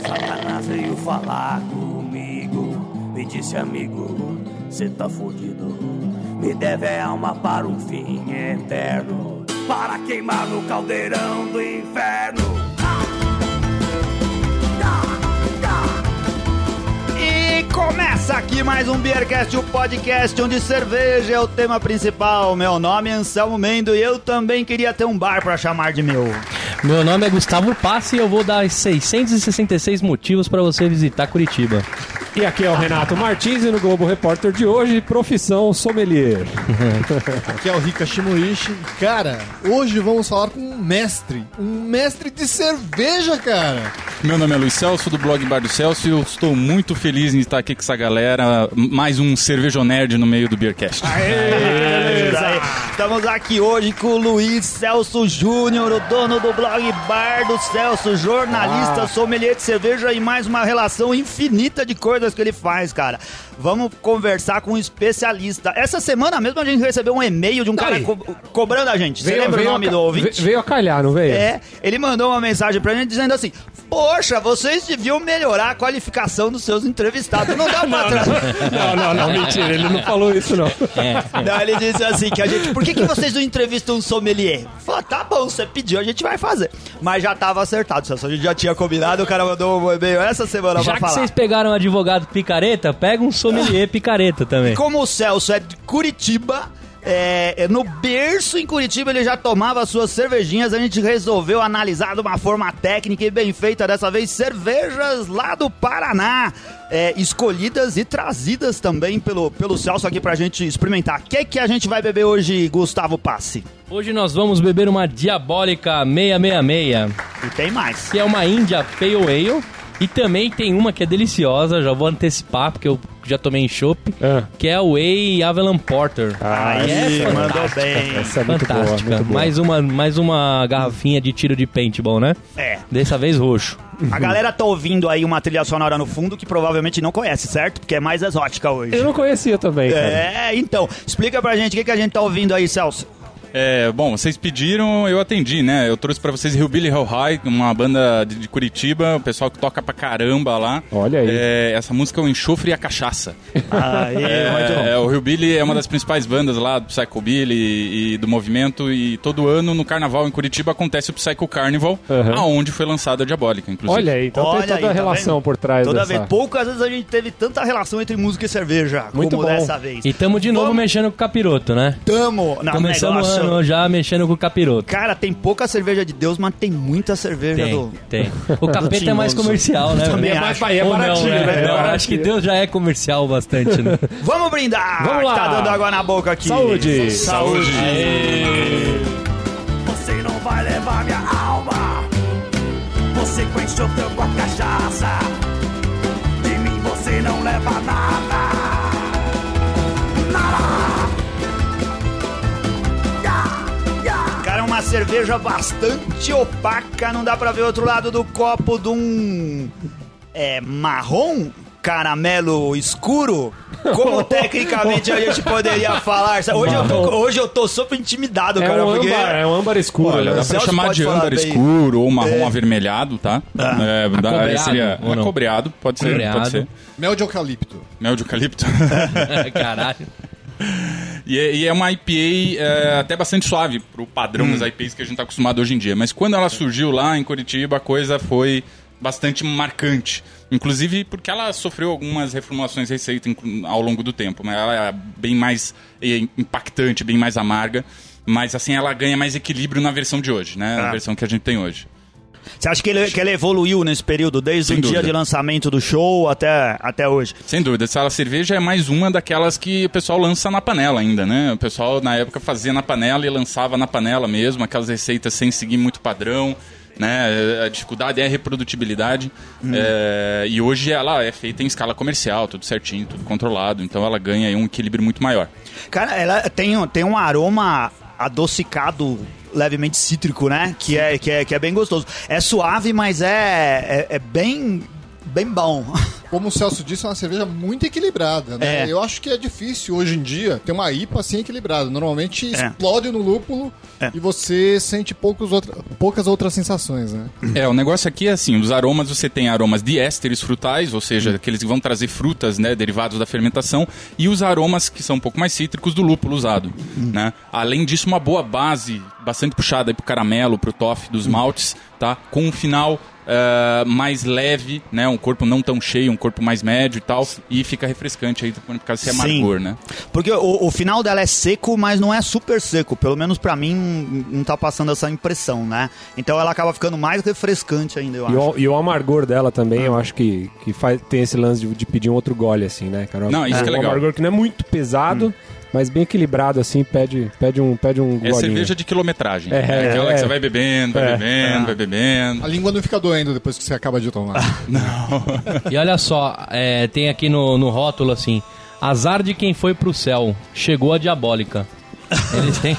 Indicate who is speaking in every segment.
Speaker 1: Satanás veio falar comigo, me disse amigo, cê tá fudido. Me deve a alma para um fim eterno, para queimar no caldeirão do inferno.
Speaker 2: E começa aqui mais um Beercast, o podcast onde cerveja é o tema principal. Meu nome é Anselmo Mendo e eu também queria ter um bar pra chamar de meu.
Speaker 3: Meu nome é Gustavo Passi e eu vou dar 666 motivos pra você visitar Curitiba.
Speaker 4: E aqui é o Renato Martins e no Globo Repórter de hoje, profissão sommelier.
Speaker 5: Aqui é o Rika Shimoishi. Cara, hoje vamos falar com um mestre de cerveja, cara.
Speaker 6: Meu nome é Luiz Celso, do blog Bar do Celso, e eu estou muito feliz em estar aqui com essa galera. Mais um cervejonerd no meio do Beercast.
Speaker 2: Estamos aqui hoje com o Luiz Celso Júnior, o dono do blog Bar do Celso, jornalista, sommelier de cerveja e mais uma relação infinita de coisas que ele faz, cara. Vamos conversar com um especialista. Essa semana mesmo a gente recebeu um e-mail de um cara cobrando a gente. Você lembra o nome do ouvinte?
Speaker 4: Veio a calhar, não veio?
Speaker 2: É, ele mandou uma mensagem pra gente dizendo assim: poxa, vocês deviam melhorar a qualificação dos seus entrevistados. Não dá pra trazer.
Speaker 4: Não, mentira, ele não falou isso, não.
Speaker 2: Não, ele disse assim, que a gente, por que vocês não entrevistam um sommelier? Falei, tá bom, você pediu, a gente vai fazer. Mas já tava acertado, Celso, a gente já tinha combinado, o cara mandou um e-mail essa semana
Speaker 3: já
Speaker 2: pra falar.
Speaker 3: Já que vocês pegaram um advogado picareta, pega um sommelier picareta também.
Speaker 2: Como o Celso é de Curitiba, no berço em Curitiba ele já tomava suas cervejinhas, a gente resolveu analisar de uma forma técnica e bem feita, dessa vez cervejas lá do Paraná, escolhidas e trazidas também pelo Celso aqui pra gente experimentar. O que a gente vai beber hoje, Gustavo Passi?
Speaker 3: Hoje nós vamos beber uma Diabólica 666.
Speaker 2: E tem mais.
Speaker 3: Que é uma India Pale Ale. E também tem uma que é deliciosa, já vou antecipar, porque eu já tomei em chopp, que é a Whey Avalon Porter.
Speaker 2: Mandou bem.
Speaker 4: Essa é muito
Speaker 3: fantástica.
Speaker 4: Muito boa.
Speaker 3: Mais uma garrafinha de tiro de paintball, né? Dessa vez roxo.
Speaker 2: A galera tá ouvindo aí uma trilha sonora no fundo que provavelmente não conhece, certo? Porque é mais exótica hoje.
Speaker 4: Eu não conhecia também, cara.
Speaker 2: Então, explica pra gente o que a gente tá ouvindo aí, Celso.
Speaker 6: Bom, vocês pediram, eu atendi, né? Eu trouxe pra vocês Hillbilly Hell High, uma banda de Curitiba, o pessoal que toca pra caramba lá.
Speaker 4: Olha aí.
Speaker 6: Essa música é o Enxofre e a Cachaça.
Speaker 2: O
Speaker 6: O Hillbilly é uma das principais bandas lá do Psychobilly e do movimento, e todo ano no Carnaval em Curitiba acontece o Psycho Carnival, aonde foi lançada a Diabólica, inclusive.
Speaker 4: Olha aí, então tem toda a relação por trás dessa.
Speaker 2: Poucas vezes a gente teve tanta relação entre música e cerveja
Speaker 4: muito
Speaker 2: como
Speaker 4: bom.
Speaker 2: dessa vez.
Speaker 3: E tamo de novo mexendo com o capiroto, né? Começamos o ano já mexendo com o capiroto.
Speaker 2: Cara, tem pouca cerveja de Deus, mas tem muita cerveja
Speaker 3: tem. O capeta é mais comercial, né?
Speaker 2: Também
Speaker 4: É baratinho, né?
Speaker 3: Não, acho que Deus já é comercial bastante, né?
Speaker 2: Vamos brindar!
Speaker 4: Vamos lá!
Speaker 2: Tá dando água na boca aqui.
Speaker 4: Saúde!
Speaker 6: Saúde!
Speaker 1: Você não vai levar minha alma, você com enxofre com a cachaça, de mim você não leva nada.
Speaker 2: Cara, é uma cerveja bastante opaca, não dá pra ver o outro lado do copo de um marrom, caramelo escuro. Como tecnicamente a gente poderia falar? Hoje eu tô super intimidado, cara.
Speaker 4: É um âmbar escuro.
Speaker 6: Olha, dá pra
Speaker 2: Celso
Speaker 6: chamar
Speaker 2: pode
Speaker 6: de
Speaker 2: falar
Speaker 6: âmbar
Speaker 2: bem.
Speaker 6: escuro ou marrom avermelhado, tá?
Speaker 3: Acobreado,
Speaker 6: Seria
Speaker 3: ou não?
Speaker 6: acobreado, pode ser.
Speaker 5: Mel de eucalipto.
Speaker 6: Mel de eucalipto.
Speaker 3: Caralho.
Speaker 6: E é uma IPA até bastante suave pro padrão das IPAs que a gente tá acostumado hoje em dia. Mas quando ela surgiu lá em Curitiba, a coisa foi bastante marcante. Inclusive porque ela sofreu algumas reformulações recentes ao longo do tempo. Mas ela é bem mais impactante, bem mais amarga. Mas assim, ela ganha mais equilíbrio na versão de hoje, né? Na versão que a gente tem hoje.
Speaker 2: Você acha que ele evoluiu nesse período, desde
Speaker 6: Sem
Speaker 2: o dia
Speaker 6: dúvida.
Speaker 2: de lançamento do show até hoje?
Speaker 6: Sem dúvida. Essa cerveja é mais uma daquelas que o pessoal lança na panela ainda, né? O pessoal na época fazia na panela e lançava na panela mesmo, aquelas receitas sem seguir muito padrão, né? A dificuldade é a reprodutibilidade. E hoje ela é feita em escala comercial, tudo certinho, tudo controlado. Então ela ganha aí um equilíbrio muito maior.
Speaker 2: Cara, ela tem um aroma adocicado, levemente cítrico, né? Que é bem gostoso. É suave, mas é bem bom.
Speaker 5: como o Celso disse, é uma cerveja muito equilibrada, né? Eu acho que é difícil hoje em dia ter uma IPA assim equilibrada. Normalmente explode no lúpulo e você sente poucas outras sensações, né?
Speaker 6: O negócio aqui é assim, os aromas, você tem aromas de ésteres frutais, ou seja, aqueles que vão trazer frutas, né, derivados da fermentação, e os aromas que são um pouco mais cítricos do lúpulo usado, né? Além disso, uma boa base, bastante puxada aí pro caramelo, pro toffee dos maltes, tá? Com um final mais leve, né? Um corpo não tão cheio, um corpo mais médio e tal. E fica refrescante aí por causa desse amargor, né?
Speaker 2: Porque o final dela é seco, mas não é super seco. Pelo menos pra mim não tá passando essa impressão, né? Então ela acaba ficando mais refrescante ainda, eu acho.
Speaker 4: E o amargor dela também, eu acho que tem esse lance de pedir um outro gole, assim, né, cara?
Speaker 6: Não, isso que é legal.
Speaker 4: Um amargor que não é muito pesado, mas bem equilibrado, assim, pede um golinho.
Speaker 6: É cerveja de quilometragem. Aquela que você vai bebendo, vai bebendo.
Speaker 5: A língua não fica doendo depois que você acaba de tomar.
Speaker 6: Não.
Speaker 3: E olha só, tem aqui no rótulo assim: azar de quem foi pro céu, chegou a diabólica. Eles têm.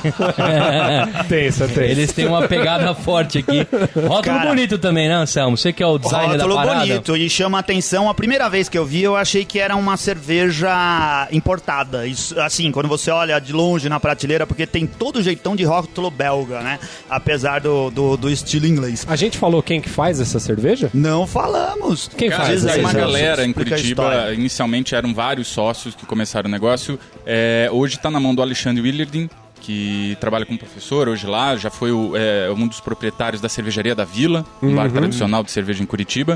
Speaker 3: Eles têm uma pegada forte aqui. Rótulo bonito também, né, Anselmo? Você que é o designer da parada.
Speaker 2: Rótulo bonito e chama a atenção. A primeira vez que eu vi, eu achei que era uma cerveja importada. Isso, assim, quando você olha de longe na prateleira, porque tem todo o jeitão de rótulo belga, né? Apesar do estilo inglês.
Speaker 4: A gente falou quem que faz essa cerveja?
Speaker 2: Não falamos.
Speaker 4: Quem faz?
Speaker 6: Tem uma galera em Curitiba. Inicialmente eram vários sócios que começaram o negócio. Hoje está na mão do Alexandre Willardin, que trabalha como professor hoje lá, já foi um dos proprietários da Cervejaria da Vila, um bar tradicional de cerveja em Curitiba.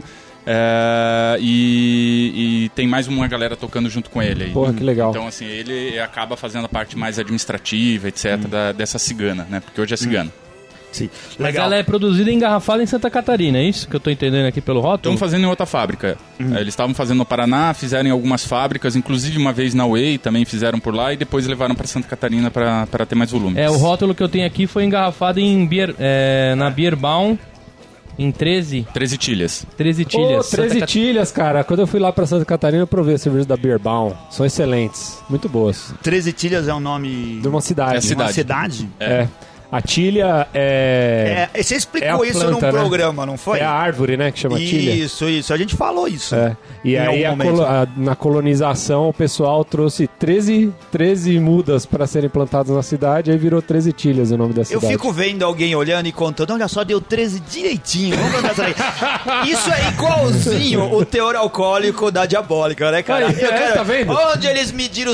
Speaker 6: E tem mais uma galera tocando junto com ele aí.
Speaker 4: Porra, que legal.
Speaker 6: Então, assim, ele acaba fazendo a parte mais administrativa, etc., dessa cigana, né? Porque hoje é cigana.
Speaker 2: Sim.
Speaker 3: Mas
Speaker 2: Legal.
Speaker 3: ela é produzida e engarrafada em Santa Catarina, é isso que eu tô entendendo aqui pelo rótulo?
Speaker 6: Estão fazendo em outra fábrica. Eles estavam fazendo no Paraná, fizeram em algumas fábricas, inclusive uma vez na Way também fizeram por lá e depois levaram para Santa Catarina para ter mais volume.
Speaker 3: O rótulo que eu tenho aqui foi engarrafado na Bierbaum em 13
Speaker 6: tilhas.
Speaker 3: 13 tilhas.
Speaker 4: 13 tilhas, cara. Quando eu fui lá pra Santa Catarina, eu provei a cerveja da Bierbaum. São excelentes. Muito boas.
Speaker 2: 13 Tilhas é o nome
Speaker 4: De uma cidade.
Speaker 6: É cidade.
Speaker 2: uma cidade?
Speaker 4: A tilha
Speaker 2: você explicou
Speaker 4: é a
Speaker 2: isso
Speaker 4: planta,
Speaker 2: num programa, não foi?
Speaker 4: É a árvore, né, que chama tilha.
Speaker 2: Isso. A gente falou isso.
Speaker 4: E
Speaker 2: em
Speaker 4: aí,
Speaker 2: algum momento.
Speaker 4: na colonização, o pessoal trouxe 13 mudas para serem plantadas na cidade, aí virou 13 tilhas o nome da
Speaker 2: Eu
Speaker 4: cidade.
Speaker 2: fico vendo alguém olhando e contando, olha só, deu 13 direitinho. Vamos contar isso aí. Isso é igualzinho o teor alcoólico da diabólica, né, cara?
Speaker 4: Tá vendo?
Speaker 2: Onde eles mediram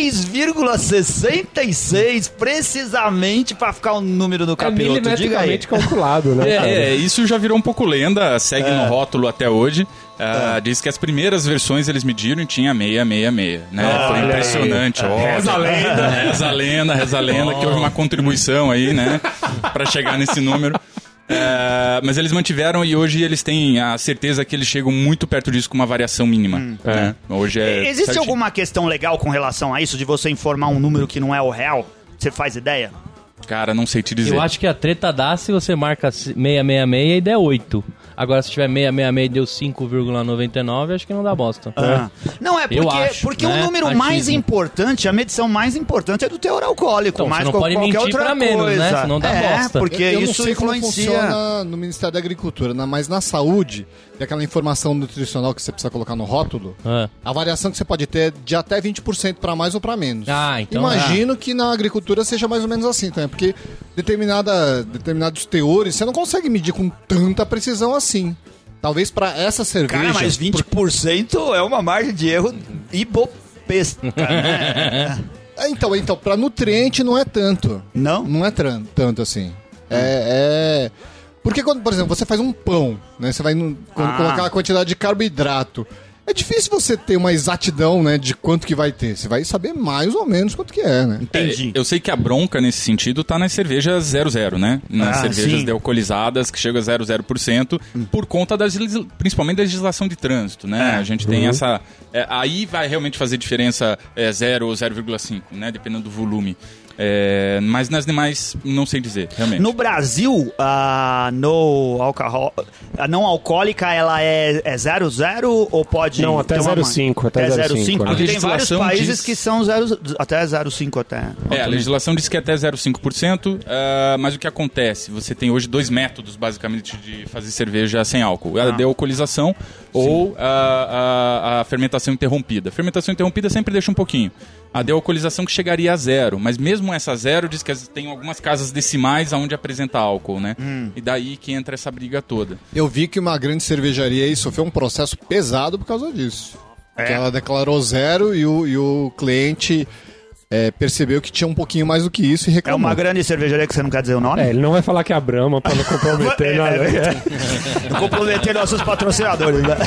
Speaker 2: 6,66 precisamente pra ficar o número no capiroto. Diga aí.
Speaker 4: milimetricamente calculado, né? cara?
Speaker 6: Isso já virou um pouco lenda, segue no rótulo até hoje. Diz que as primeiras versões eles mediram e tinha 666, né? Foi impressionante.
Speaker 4: Reza a lenda.
Speaker 6: Reza a lenda, que houve uma contribuição aí, né? Pra chegar nesse número. Mas eles mantiveram e hoje eles têm a certeza que eles chegam muito perto disso com uma variação mínima. Né? Hoje
Speaker 2: Existe
Speaker 6: certinho.
Speaker 2: alguma questão legal com relação a isso, de você informar um número que não é o real? Você faz ideia?
Speaker 6: Cara, não sei te dizer.
Speaker 3: Eu acho que a treta dá se você marca 666 e der 8. Agora, se tiver 666 e deu 5,99, acho que não dá bosta.
Speaker 2: Não, porque
Speaker 3: né?
Speaker 2: o número mais importante, a medição mais importante é do teor alcoólico.
Speaker 3: Então,
Speaker 2: mais
Speaker 3: você não pode
Speaker 2: qualquer
Speaker 3: mentir
Speaker 2: outra
Speaker 3: pra menos,
Speaker 2: coisa.
Speaker 3: né? Senão dá bosta.
Speaker 2: Porque
Speaker 5: Eu
Speaker 2: isso
Speaker 5: não sei como
Speaker 2: influencia.
Speaker 5: funciona no Ministério da Agricultura, mas na saúde, tem aquela informação nutricional que você precisa colocar no rótulo, a variação que você pode ter é de até 20% para mais ou para menos.
Speaker 3: Então,
Speaker 5: Imagino que na agricultura seja mais ou menos assim também, porque determinados teores você não consegue medir com tanta precisão assim. Talvez para essa cerveja...
Speaker 2: Cara, mas 20% é uma margem de erro hipopesca, né?
Speaker 5: Então, para nutriente não é tanto.
Speaker 2: Não?
Speaker 5: Não é tanto assim. Porque quando, por exemplo, você faz um pão, né? Você vai colocar a quantidade de carboidrato. É difícil você ter uma exatidão, né, de quanto que vai ter. Você vai saber mais ou menos quanto que é, né?
Speaker 2: Entendi.
Speaker 6: Eu sei que a bronca nesse sentido tá nas cervejas 00, né? Nas cervejas dealcoolizadas que chegam a 0,0% por conta principalmente da legislação de trânsito, né? A gente tem essa... aí vai realmente fazer diferença 0 ou 0,5, né? Dependendo do volume. Mas nas demais, não sei dizer, realmente.
Speaker 2: No Brasil, a não alcoólica, ela é 0,0 ou pode...
Speaker 4: Não, até 0,5. Até 0,5.
Speaker 2: Porque tem vários países
Speaker 6: diz...
Speaker 2: que são até 0,5 até.
Speaker 6: A legislação diz que é até 0,5%, mas o que acontece? Você tem hoje 2 métodos, basicamente, de fazer cerveja sem álcool. A dealcoolização, ou a fermentação interrompida. A fermentação interrompida sempre deixa um pouquinho. A dealcoolização que chegaria a 0, mas mesmo essa 0 diz que tem algumas casas decimais onde apresenta álcool, né? E daí que entra essa briga toda.
Speaker 5: Eu vi que uma grande cervejaria aí sofreu um processo pesado por causa disso. Que ela declarou 0 e o cliente percebeu que tinha um pouquinho mais do que isso e reclamou.
Speaker 2: É uma grande cervejaria que você não quer dizer o nome?
Speaker 4: Ele não vai falar que é a Brahma pra não comprometer nada.
Speaker 2: Comprometer nossos patrocinadores, né?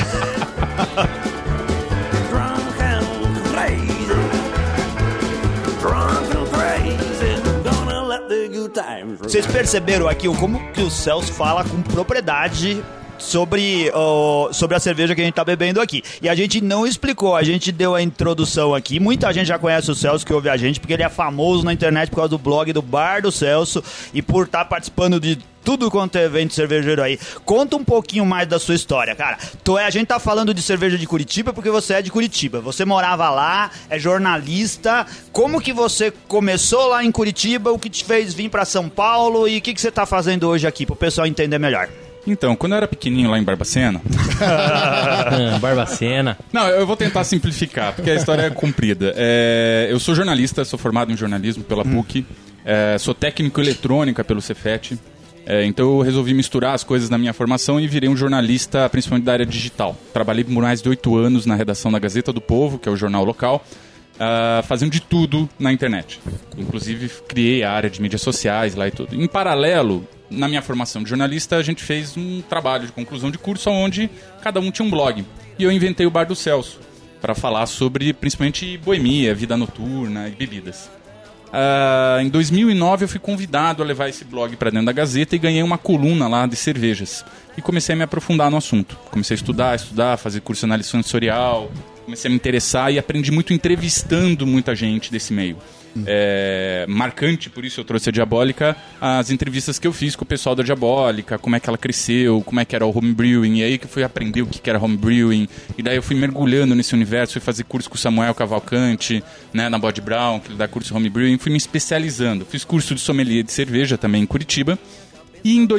Speaker 2: Vocês perceberam aqui como que o Celso fala com propriedade sobre a cerveja que a gente tá bebendo aqui. E a gente não explicou, a gente deu a introdução aqui. Muita gente já conhece o Celso, que ouve a gente, porque ele é famoso na internet por causa do blog do Bar do Celso e por estar participando de tudo quanto é evento cervejeiro aí. Conta um pouquinho mais da sua história, cara. A gente tá falando de cerveja de Curitiba porque você é de Curitiba. Você morava lá, é jornalista. Como que você começou lá em Curitiba? O que te fez vir pra São Paulo? E o que você tá fazendo hoje aqui, pro pessoal entender melhor?
Speaker 6: Então, quando eu era pequenininho lá em Barbacena...
Speaker 3: Barbacena.
Speaker 6: Não, eu vou tentar simplificar, porque a história é comprida. Eu sou jornalista, sou formado em jornalismo pela PUC, sou técnico eletrônica pelo Cefet, então eu resolvi misturar as coisas na minha formação e virei um jornalista, principalmente da área digital. Trabalhei por mais de 8 anos na redação da Gazeta do Povo, que é o jornal local, fazendo de tudo na internet. Inclusive, criei a área de mídias sociais lá e tudo. Em paralelo, na minha formação de jornalista, a gente fez um trabalho de conclusão de curso onde cada um tinha um blog. E eu inventei o Bar do Celso, para falar sobre, principalmente, boemia, vida noturna e bebidas. Em 2009, eu fui convidado a levar esse blog para dentro da Gazeta e ganhei uma coluna lá de cervejas. E comecei a me aprofundar no assunto. Comecei a estudar, fazer curso de análise sensorial, comecei a me interessar e aprendi muito entrevistando muita gente desse meio. Marcante, por isso eu trouxe a Diabólica, as entrevistas que eu fiz com o pessoal da Diabólica, como é que ela cresceu, como é que era o homebrewing, e aí que eu fui aprender o que era homebrewing, e daí eu fui mergulhando nesse universo, fui fazer curso com o Samuel Cavalcante, né, na Bode Brown, que ele dá curso de homebrewing, fui me especializando, fiz curso de sommelier de cerveja também em Curitiba, e em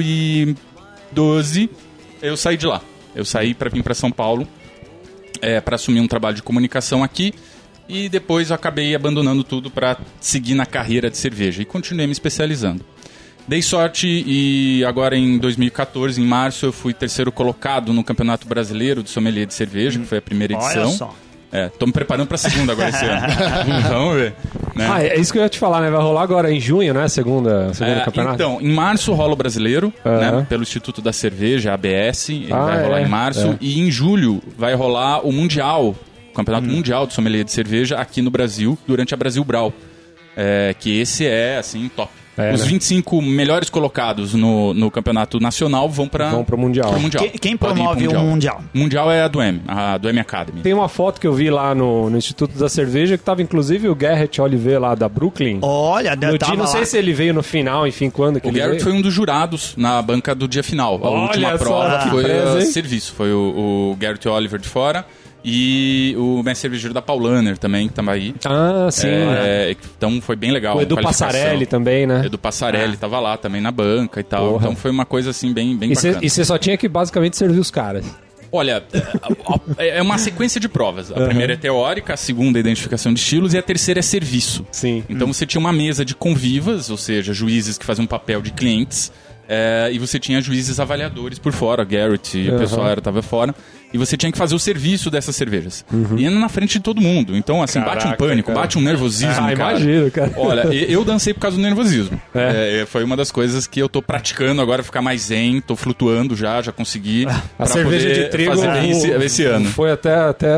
Speaker 6: 2012 eu saí de lá, eu saí para vir para São Paulo, para assumir um trabalho de comunicação aqui. E depois eu acabei abandonando tudo para seguir na carreira de cerveja. E continuei me especializando. Dei sorte e agora em 2014, em março, eu fui terceiro colocado no Campeonato Brasileiro de Sommelier de Cerveja, que foi a primeira edição.
Speaker 2: Olha só.
Speaker 6: Tô me preparando para a segunda agora esse ano. Vamos ver. Né?
Speaker 4: É isso que eu ia te falar, né? Vai rolar agora em junho, né? Segunda campeonato.
Speaker 6: Então, em março rola o Brasileiro, né? Pelo Instituto da Cerveja, ABS. Ele vai rolar em março. E em julho vai rolar o Mundial, o Campeonato Mundial de Sommelier de Cerveja aqui no Brasil, durante a Brasil Brau. Que esse é, assim, top. Os 25 melhores colocados no campeonato nacional vão pro Mundial.
Speaker 2: Quem promove o Mundial?
Speaker 6: O Mundial é a do M Academy.
Speaker 4: Tem uma foto que eu vi lá no Instituto da Cerveja que tava inclusive o Garrett Oliver lá da Brooklyn.
Speaker 2: Olha,
Speaker 4: não sei se ele veio no final, enfim, quando que ele veio.
Speaker 6: O Garrett foi um dos jurados na banca do dia final. A última prova foi serviço. Foi o Garrett Oliver de fora. E o mestre cervejeiro da Paulaner também, que tava aí.
Speaker 4: Ah, sim.
Speaker 6: Então foi bem legal.
Speaker 4: O Edu Passarelli também, né?
Speaker 6: Edu Passarelli tava lá também na banca e tal. Porra. Então foi uma coisa assim bem bacana.
Speaker 4: E você só tinha que basicamente servir os caras.
Speaker 6: Olha, é uma sequência de provas. A primeira é teórica, a segunda é identificação de estilos e a terceira é serviço.
Speaker 4: Sim.
Speaker 6: Então você tinha uma mesa de convivas, ou seja, juízes que faziam papel de clientes. E você tinha juízes avaliadores por fora, Garrett e o pessoal estava fora. E você tinha que fazer o serviço dessas cervejas. E na frente de todo mundo. Então, assim, bate um pânico, bate um nervosismo, cara.
Speaker 4: Imagino, cara.
Speaker 6: Olha, eu dancei por causa do nervosismo. Foi uma das coisas que eu tô praticando agora, ficar mais zen, tô flutuando já consegui.
Speaker 4: A cerveja de trigo
Speaker 6: fazer bem esse ano.
Speaker 4: Foi até...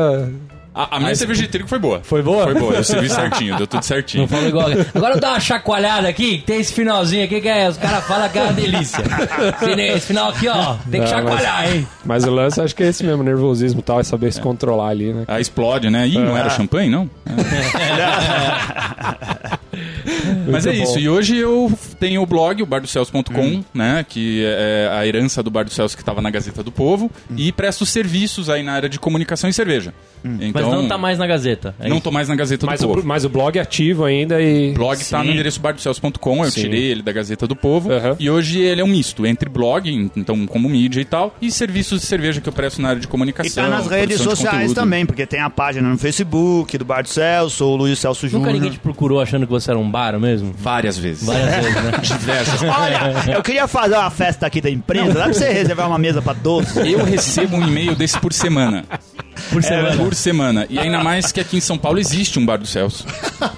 Speaker 6: A minha cerveja de trigo foi boa.
Speaker 4: Foi boa?
Speaker 6: Foi boa, eu servi certinho, deu tudo certinho.
Speaker 3: Não falou igual. Agora eu dou uma chacoalhada aqui, tem esse finalzinho aqui que os caras falam que é uma delícia. Esse final aqui, ó, tem que chacoalhar, hein?
Speaker 4: Mas o lance acho que é esse mesmo, nervosismo e tal, é saber se controlar ali, né?
Speaker 6: Explode, né? Ih, não era champanhe, não? Mas é isso, e hoje eu tenho o blog, o bardocelso.com, né, que é a herança do Bar do Celso que estava na Gazeta do Povo, e presto serviços aí na área de comunicação e cerveja. Então,
Speaker 3: mas não tá mais na Gazeta.
Speaker 6: Não tô mais na Gazeta do Povo.
Speaker 4: Mas o blog é ativo ainda e...
Speaker 6: O blog tá no endereço bardocelso.com, eu tirei ele da Gazeta do Povo, e hoje ele é um misto entre blog, então como mídia e tal, e serviços de cerveja que eu presto na área de comunicação.
Speaker 2: E tá nas redes sociais também, porque tem a página no Facebook do Bar do Celso, o Luiz Celso Júnior.
Speaker 3: Nunca ninguém te procurou achando que você era um bar mesmo?
Speaker 6: Várias vezes.
Speaker 3: Várias vezes, né?
Speaker 6: Diversas.
Speaker 2: Olha, eu queria fazer uma festa aqui da empresa, dá pra você reservar uma mesa pra 12?
Speaker 6: Eu recebo um e-mail desse por semana.
Speaker 3: Por semana.
Speaker 6: Por semana. E ainda mais que aqui em São Paulo existe um Bar do Celso.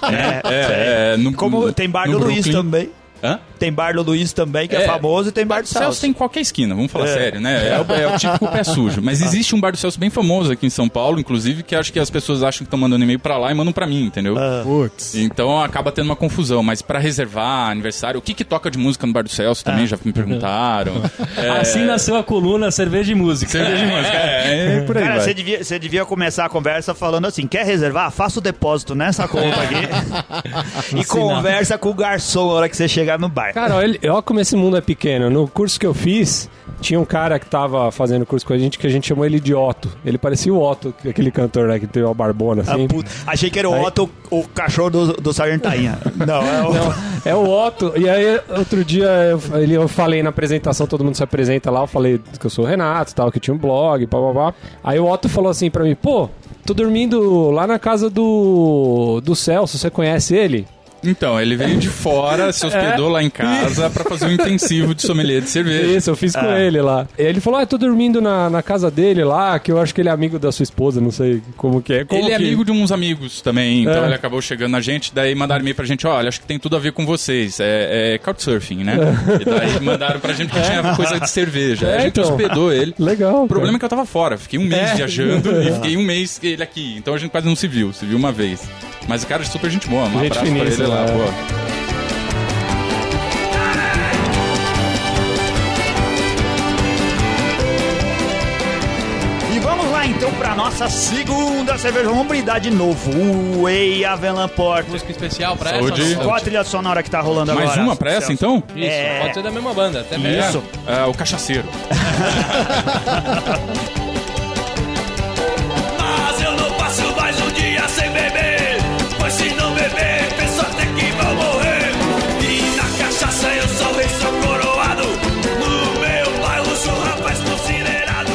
Speaker 2: Como tem Bar do Luiz também.
Speaker 6: Hã?
Speaker 2: Tem Bar do Luiz também, que é famoso, e tem Bar do Celso.
Speaker 6: Tem em qualquer esquina, vamos falar sério, né? É o típico pé sujo. Mas existe um Bar do Celso bem famoso aqui em São Paulo, inclusive, que acho que as pessoas acham que estão mandando e-mail pra lá e mandam pra mim, entendeu?
Speaker 5: Putz.
Speaker 6: Então acaba tendo uma confusão. Mas pra reservar aniversário, o que toca de música no Bar do Celso também, já me perguntaram.
Speaker 3: Assim nasceu a coluna Cerveja e Música.
Speaker 6: Cerveja e música. Por aí.
Speaker 2: Cara, você devia começar a conversa falando assim, quer reservar? Faça o depósito nessa conta aqui. E conversa com o garçom na hora que você chegar no bar.
Speaker 4: Cara, olha como esse mundo é pequeno. No curso que eu fiz, tinha um cara que tava fazendo curso com a gente, que a gente chamou ele de Otto. Ele parecia o Otto, aquele cantor, né, que teve uma barbona, assim.
Speaker 2: Achei que era o Otto, o cachorro do Sargento Tainha. Não,
Speaker 4: é o Otto. E aí, outro dia, eu falei na apresentação, todo mundo se apresenta lá, eu falei que eu sou o Renato, tal, que tinha um blog, blá. Aí o Otto falou assim pra mim, pô, tô dormindo lá na casa do Celso, você conhece ele?
Speaker 6: Então, ele veio de fora, se hospedou lá em casa pra fazer um intensivo de sommelier de cerveja.
Speaker 4: Isso, eu fiz com ele lá. Ele falou, tô dormindo na casa dele lá, que eu acho que ele é amigo da sua esposa, não sei como que é.
Speaker 6: Ele é amigo de uns amigos também, então ele acabou chegando na gente, daí mandaram e-mail pra gente, olha, acho que tem tudo a ver com vocês, é couchsurfing, né? E daí mandaram pra gente que tinha coisa de cerveja. A gente hospedou ele.
Speaker 4: Legal.
Speaker 6: O problema é que eu tava fora, fiquei um mês viajando e fiquei um mês ele aqui, então a gente quase não se viu uma vez. Mas o cara é super gente boa, um abraço pra ele lá, pô.
Speaker 2: E vamos lá então pra nossa segunda cerveja. Vamos brindar de novo. O Whey Avelã Porter.
Speaker 3: Música especial pra
Speaker 6: Saúde.
Speaker 3: essa?
Speaker 2: Qual a trilha sonora que tá rolando agora?
Speaker 6: Mais uma pra essa, então?
Speaker 3: Isso, pode ser da mesma banda, até mesmo.
Speaker 2: Isso.
Speaker 6: O Cachaceiro.
Speaker 1: Mas eu não passo mais um dia sem beber. Pois se não beber, penso até que vou morrer. E na cachaça eu sou coroado. No meu bairro sou rapaz considerado.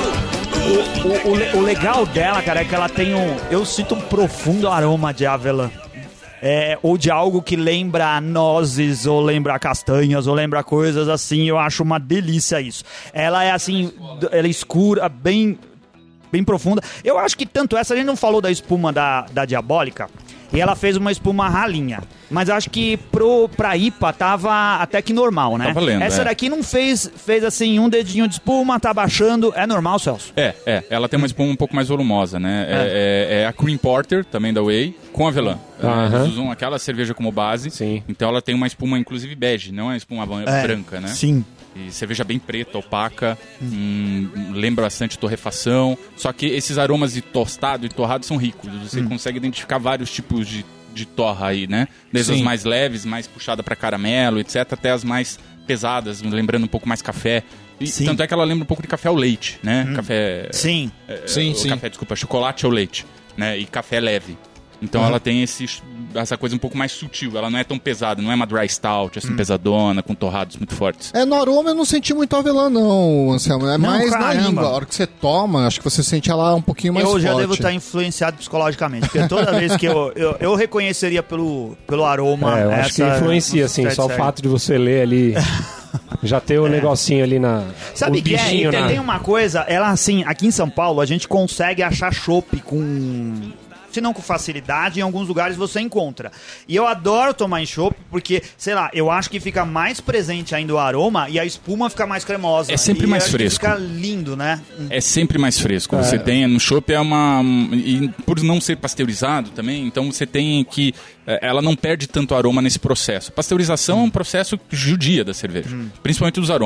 Speaker 2: O legal dela, cara, é que ela tem eu sinto um profundo aroma de avelã. Ou de algo que lembra nozes, ou lembra castanhas, ou lembra coisas assim. Eu acho uma delícia isso. Ela é assim, ela é escura, bem profunda. Eu acho que tanto essa, a gente não falou da espuma da Diabólica, e ela fez uma espuma ralinha. Mas eu acho que pra IPA tava até que normal, né?
Speaker 6: Tá valendo,
Speaker 2: essa daqui não fez assim, um dedinho de espuma, tá baixando. É normal, Celso?
Speaker 6: Ela tem uma espuma um pouco mais volumosa, né? É a Cream Porter, também da Whey, com avelã. Eles usam aquela cerveja como base.
Speaker 4: Sim.
Speaker 6: Então ela tem uma espuma, inclusive, bege, não é uma espuma branca, né?
Speaker 2: Sim.
Speaker 6: E cerveja bem preta, opaca, lembra bastante torrefação. Só que esses aromas de tostado e torrado são ricos. Você consegue identificar vários tipos de torra aí, né? Desde as mais leves, mais puxada para caramelo, etc., até as mais pesadas, lembrando um pouco mais café. E tanto é que ela lembra um pouco de café ao leite, né? Café...
Speaker 2: Sim.
Speaker 6: Sim. Café, desculpa, chocolate ao leite, né? E café leve. Então ela tem essa coisa um pouco mais sutil. Ela não é tão pesada, não é uma dry stout, assim, pesadona, com torrados muito fortes.
Speaker 5: No aroma eu não senti muito avelã, não, Anselmo. É mais
Speaker 2: caramba.
Speaker 5: na língua. A hora que você toma, acho que você sente ela um pouquinho mais forte.
Speaker 2: Eu já devo estar influenciado psicologicamente, porque toda vez que eu reconheceria pelo aroma.
Speaker 4: Eu acho que influencia, assim, só o fato de você ler ali. Já tem o negocinho ali na...
Speaker 2: Sabe o que é? Tem uma coisa, ela assim, aqui em São Paulo, a gente consegue achar chopp com... Se não com facilidade, em alguns lugares você encontra. E eu adoro tomar em chopp, porque, sei lá, eu acho que fica mais presente ainda o aroma e a espuma fica mais cremosa.
Speaker 6: É sempre mais fresco.
Speaker 2: Fica lindo, né?
Speaker 6: É sempre mais fresco. Você tem, no chopp e por não ser pasteurizado também, então você tem que... Ela não perde tanto aroma nesse processo. Pasteurização é um processo judia da cerveja, principalmente dos aromas.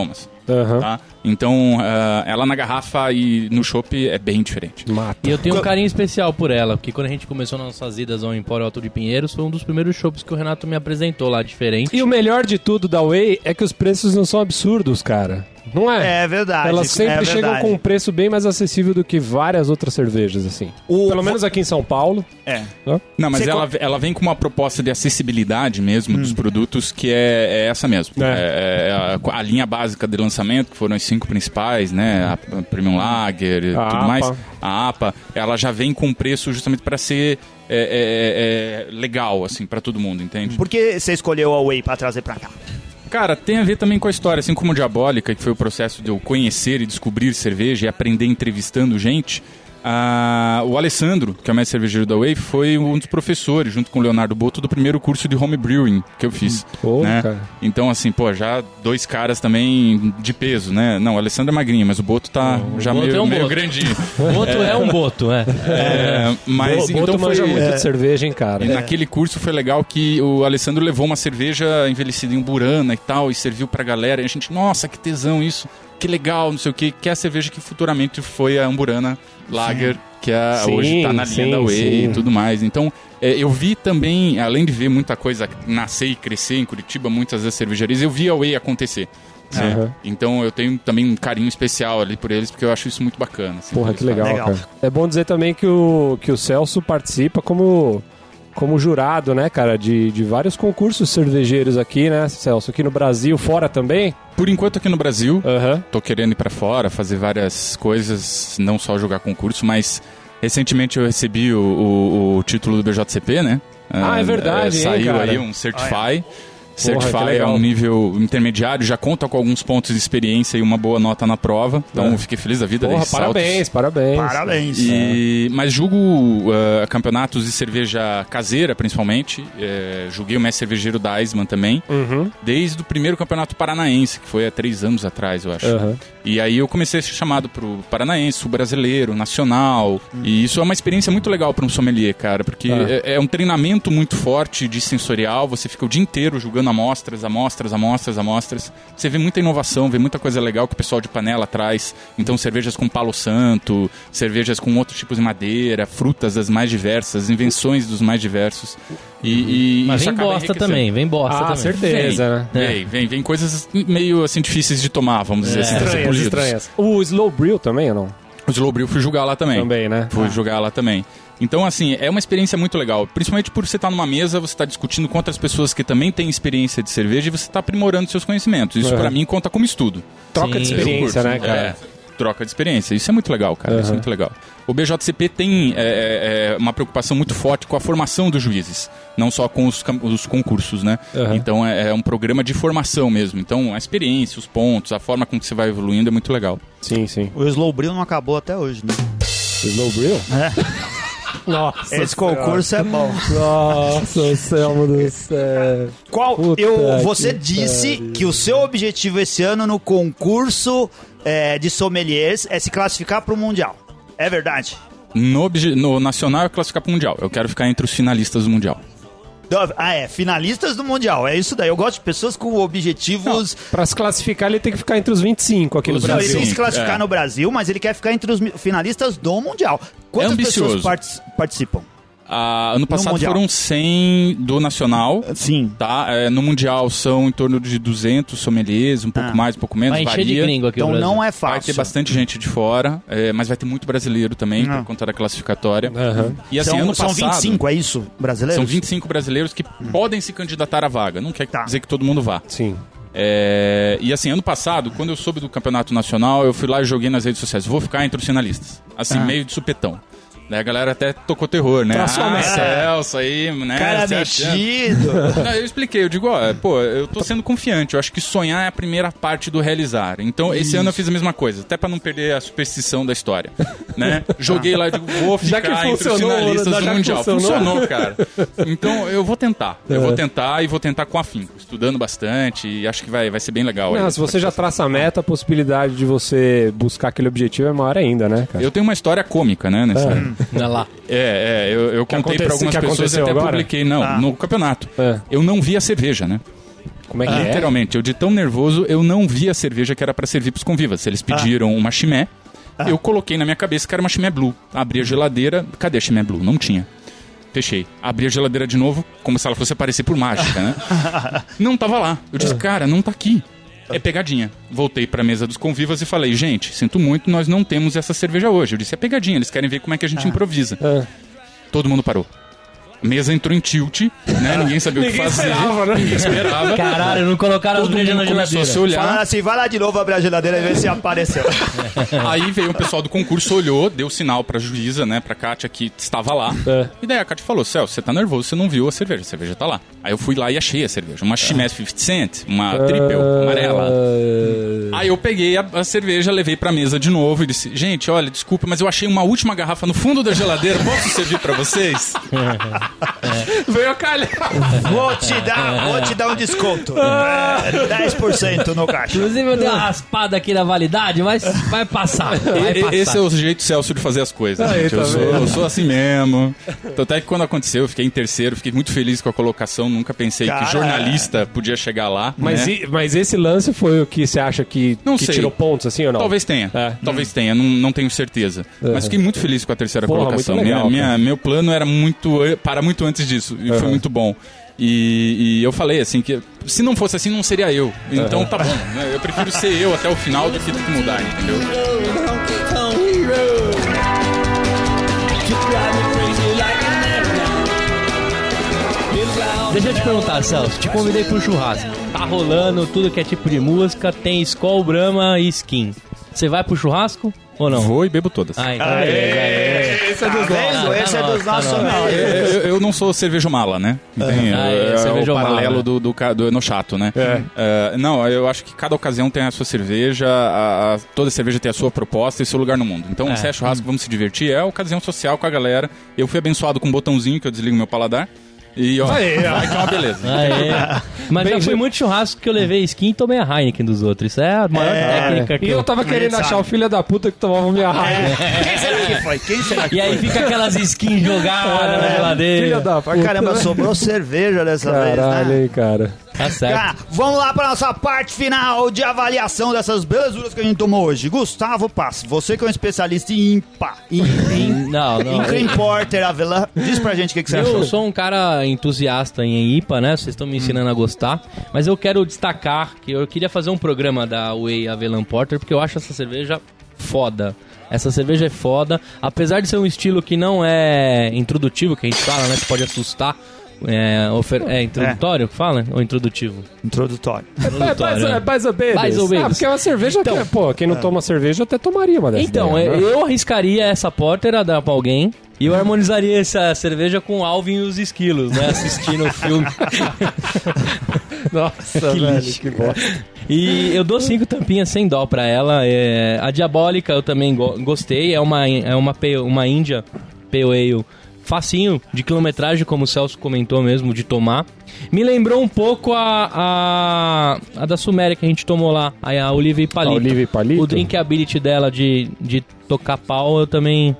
Speaker 6: Tá? Então, ela na garrafa e no chopp é bem diferente.
Speaker 3: Mata. E eu tenho um carinho especial por ela, porque quando a gente começou nossas idas ao Empório Alto de Pinheiros, foi um dos primeiros chopps que o Renato me apresentou lá, diferente.
Speaker 4: E o melhor de tudo da Whey é que os preços não são absurdos, cara. Não é?
Speaker 2: É verdade.
Speaker 4: Elas sempre chegam com um preço bem mais acessível do que várias outras cervejas, assim. Pelo menos aqui em São Paulo.
Speaker 6: Não, mas ela vem com uma proposta de acessibilidade mesmo dos produtos, que é essa mesmo. A linha básica de lançamento, que foram as 5 principais, né? A Premium Lager e tudo mais. A APA, ela já vem com preço justamente para ser legal, assim, para todo mundo, entende?
Speaker 2: Por que você escolheu a Whey pra trazer pra cá?
Speaker 6: Cara, tem a ver também com a história, assim como Diabólica, que foi o processo de eu conhecer e descobrir cerveja e aprender entrevistando gente. O Alessandro, que é o mestre cervejeiro da Whey, foi um dos professores, junto com o Leonardo Boto, do primeiro curso de home brewing que eu fiz. Né? Então, assim, já 2 caras também de peso, né? Não, o Alessandro é magrinho, mas o Boto tá já meio grandinho.
Speaker 3: O Boto é um Boto,
Speaker 6: mas
Speaker 4: o Boto
Speaker 6: então
Speaker 4: manja muito de cerveja, hein, cara?
Speaker 6: E naquele curso foi legal que o Alessandro levou uma cerveja envelhecida em Burana e tal, e serviu pra galera. E a gente, nossa, que tesão isso. Que legal, não sei o que é a cerveja que futuramente foi a Amburana Lager, que hoje tá na linha da Whey e tudo mais. Então, eu vi também, além de ver muita coisa nascer e crescer em Curitiba, muitas das cervejarias, eu vi a Whey acontecer. Então eu tenho também um carinho especial ali por eles, porque eu acho isso muito bacana. Assim,
Speaker 4: Porra, que legal, cara. É bom dizer também que o Celso participa como jurado, né, cara, de vários concursos cervejeiros aqui, né, Celso? Aqui no Brasil, fora também?
Speaker 6: Por enquanto aqui no Brasil, tô querendo ir pra fora, fazer várias coisas, não só jogar concurso, mas recentemente eu recebi o título do BJCP, né?
Speaker 4: É verdade,
Speaker 6: saiu aí um Certify. Certify é um nível intermediário, já conta com alguns pontos de experiência e uma boa nota na prova. Então fiquei feliz da vida.
Speaker 4: Parabéns.
Speaker 6: Mas julgo campeonatos de cerveja caseira, principalmente. Julguei o mestre cervejeiro da Eisman também. Desde o primeiro campeonato paranaense, que foi há 3 anos atrás, eu acho. E aí eu comecei a ser chamado pro paranaense, sul brasileiro, nacional. E isso é uma experiência muito legal para um sommelier, cara. Porque é um treinamento muito forte de sensorial. Você fica o dia inteiro julgando amostras. Você vê muita inovação, vê muita coisa legal que o pessoal de panela traz. Então, cervejas com palo santo, cervejas com outros tipos de madeira, frutas das mais diversas, invenções dos mais diversos.
Speaker 3: Mas vem bosta também, também.
Speaker 4: Certeza, né?
Speaker 6: Vem coisas meio assim difíceis de tomar, vamos dizer assim.
Speaker 4: Estranhas. O Slow Brew também ou não?
Speaker 6: O Slow Brew fui jogar lá também.
Speaker 4: Também, né?
Speaker 6: Fui jogar lá também. Então, assim, é uma experiência muito legal. Principalmente por você estar numa mesa, você está discutindo com outras pessoas que também têm experiência de cerveja e você está aprimorando seus conhecimentos. Isso, pra mim, conta como estudo.
Speaker 4: Troca de experiência, né, cara?
Speaker 6: Troca de experiência. Isso é muito legal, cara. Isso é muito legal. O BJCP tem uma preocupação muito forte com a formação dos juízes. Não só com os concursos, né? Então, é um programa de formação mesmo. Então, a experiência, os pontos, a forma com que você vai evoluindo é muito legal.
Speaker 4: Sim.
Speaker 2: O Slow Brew não acabou até hoje, né?
Speaker 4: O Slow Brew? Nossa,
Speaker 2: esse concurso é bom.
Speaker 4: Nossa, Selmo do céu.
Speaker 2: Você disse que o seu objetivo esse ano no concurso de sommeliers é se classificar para o Mundial. É verdade?
Speaker 6: No Nacional é classificar para o Mundial. Eu quero ficar entre os finalistas do Mundial.
Speaker 2: Finalistas do Mundial, é isso daí. Eu gosto de pessoas com objetivos...
Speaker 4: Pra se classificar, ele tem que ficar entre os 25 aqui no Brasil.
Speaker 2: Ele tem que se classificar no Brasil, mas ele quer ficar entre os finalistas do Mundial. Quantas pessoas participam?
Speaker 6: Ano passado foram 100 do Nacional.
Speaker 2: Sim.
Speaker 6: Tá? No Mundial são em torno de 200 sommeliers, um pouco mais, um pouco menos,
Speaker 3: varia. De gringo aqui
Speaker 2: então não é fácil.
Speaker 6: Vai ter bastante gente de fora, mas vai ter muito brasileiro também, por conta da classificatória. E assim, ano passado...
Speaker 2: São 25, é isso? Brasileiros?
Speaker 6: São 25 brasileiros que podem se candidatar à vaga. Não quer dizer que todo mundo vá.
Speaker 4: Sim.
Speaker 6: E assim, ano passado, quando eu soube do campeonato nacional, eu fui lá e joguei nas redes sociais. Vou ficar entre os finalistas. Assim, meio de supetão. Daí a galera até tocou terror, né? Celso aí, né?
Speaker 2: Cara metido.
Speaker 6: Não, eu expliquei, eu digo, eu tô sendo confiante, eu acho que sonhar é a primeira parte do realizar. Então, esse ano eu fiz a mesma coisa, até pra não perder a superstição da história, né? Joguei lá e digo, vou ficar entre os finalistas do Mundial. Funcionou, cara. Então, eu vou tentar. Eu vou tentar e vou tentar com afinco, estudando bastante e acho que vai ser bem legal.
Speaker 4: Não, se você já traça a meta, a possibilidade de você buscar aquele objetivo é maior ainda, né, cara?
Speaker 6: Eu tenho uma história cômica, né, nessa...
Speaker 3: Olha lá.
Speaker 6: Eu contei pra algumas pessoas e até publiquei. No campeonato. Eu não vi a cerveja, né?
Speaker 4: Como é que
Speaker 6: Literalmente, eu de tão nervoso, eu não vi a cerveja que era pra servir pros convivas. Eles pediram uma chimé, eu coloquei na minha cabeça que era uma chimé blue. Abri a geladeira, cadê a chimé blue? Não tinha. Fechei. Abri a geladeira de novo, como se ela fosse aparecer por mágica, né? Não tava lá. Eu disse, cara, não tá aqui. É pegadinha. Voltei pra mesa dos convivas e falei, gente, sinto muito, nós não temos essa cerveja hoje. Eu disse, é pegadinha, eles querem ver como é que a gente improvisa. Todo mundo parou. A mesa entrou em tilt, né? Ninguém sabia o que fazer. Ninguém esperava.
Speaker 3: Caralho, não colocaram as brejas na geladeira.
Speaker 6: Começou a se olhar.
Speaker 2: Falaram assim, vai lá de novo abrir a geladeira e ver se apareceu.
Speaker 6: Aí veio o pessoal do concurso, olhou, deu sinal pra juíza, né? Pra Kátia, que estava lá. E daí a Kátia falou, Celso, você tá nervoso, você não viu a cerveja tá lá. Aí eu fui lá e achei a cerveja. Uma Chimay 50 Cent, uma Triple, amarela. Aí eu peguei a cerveja, levei pra mesa de novo e disse, gente, olha, desculpa, mas eu achei uma última garrafa no fundo da geladeira, posso servir pra vocês? Veio a calhar.
Speaker 2: Vou te dar um desconto. 10% no caixa.
Speaker 3: Inclusive eu dei uma raspada aqui na validade, mas vai passar.
Speaker 6: Esse é o jeito Celso de fazer as coisas.
Speaker 4: Aí,
Speaker 6: gente. Eu sou assim mesmo. Até que quando aconteceu, eu fiquei em terceiro, fiquei muito feliz com a colocação. Nunca pensei que jornalista podia chegar lá.
Speaker 4: Mas,
Speaker 6: né?
Speaker 4: mas esse lance foi o que você acha que tirou pontos, assim ou não?
Speaker 6: Talvez tenha. Talvez tenha, não tenho certeza. Mas fiquei muito feliz com a terceira colocação.
Speaker 4: Muito legal,
Speaker 6: meu plano era muito antes disso. E foi muito bom. E eu falei assim que se não fosse assim, não seria eu. Então tá bom, né? Eu prefiro ser eu até o final do que ter que mudar, entendeu?
Speaker 3: Deixa eu te perguntar, Celso, te convidei pro churrasco. Tá rolando tudo que é tipo de música, tem Skol, Brahma e Skin. Você vai pro churrasco ou não?
Speaker 6: Vou e bebo todas.
Speaker 3: Então
Speaker 2: Esse é dos nossos. Esse é dos nossos.
Speaker 6: Eu não sou cerveja mala, né? É o paralelo do Enochato, né? Não, eu acho que cada ocasião tem a sua cerveja, toda cerveja tem a sua proposta e seu lugar no mundo. Então, se é churrasco, vamos se divertir. É a ocasião social com a galera. Eu fui abençoado com um botãozinho que eu desligo meu paladar. E ó, vai que é uma beleza.
Speaker 3: Mas já fui muito churrasco que eu levei skin e tomei a Heineken dos outros. Isso é a maior técnica que
Speaker 4: eu tava querendo achar o filho da puta que tomava minha Heineken.
Speaker 2: Quem será que foi? Quem será que
Speaker 3: E aí fica aquelas skins jogadas na geladeira.
Speaker 4: Filho da puta.
Speaker 2: Caramba, sobrou cerveja dessa vez, né?
Speaker 4: Caralho, hein, cara.
Speaker 3: Tá certo.
Speaker 2: Cara, vamos lá pra nossa parte final de avaliação dessas belezuras que a gente tomou hoje. Gustavo Pass, você que é um especialista em IPA, em Cream Porter, Avelã, diz pra gente o que você achou.
Speaker 3: Eu sou um cara entusiasta em IPA, né? Vocês estão me ensinando a gostar. Mas eu quero destacar que eu queria fazer um programa da Whey Avelã Porter, porque eu acho essa cerveja foda. Essa cerveja é foda. Apesar de ser um estilo que não é introdutivo, que a gente fala, né? Você pode assustar. É introdutório que fala? Ou introdutivo?
Speaker 2: Introdutório.
Speaker 4: Mais ou menos. Porque é uma cerveja então, que, quem não toma cerveja até tomaria uma dessas.
Speaker 3: Então, eu arriscaria essa Porter a dar pra alguém e eu harmonizaria essa cerveja com Alvin e os Esquilos, né? Assistindo o filme.
Speaker 4: Nossa,
Speaker 3: que
Speaker 4: velho,
Speaker 3: lixo.
Speaker 4: que bosta.
Speaker 3: E eu dou 5 tampinhas sem dó pra ela. A Diabólica eu também gostei. É uma Índia Pale Ale facinho, de quilometragem, como o Celso comentou mesmo, de tomar. Me lembrou um pouco a da Suméria que a gente tomou lá, a Oliva e Palito.
Speaker 4: Oliva e Palito?
Speaker 3: O drinkability dela de tocar pau, eu também...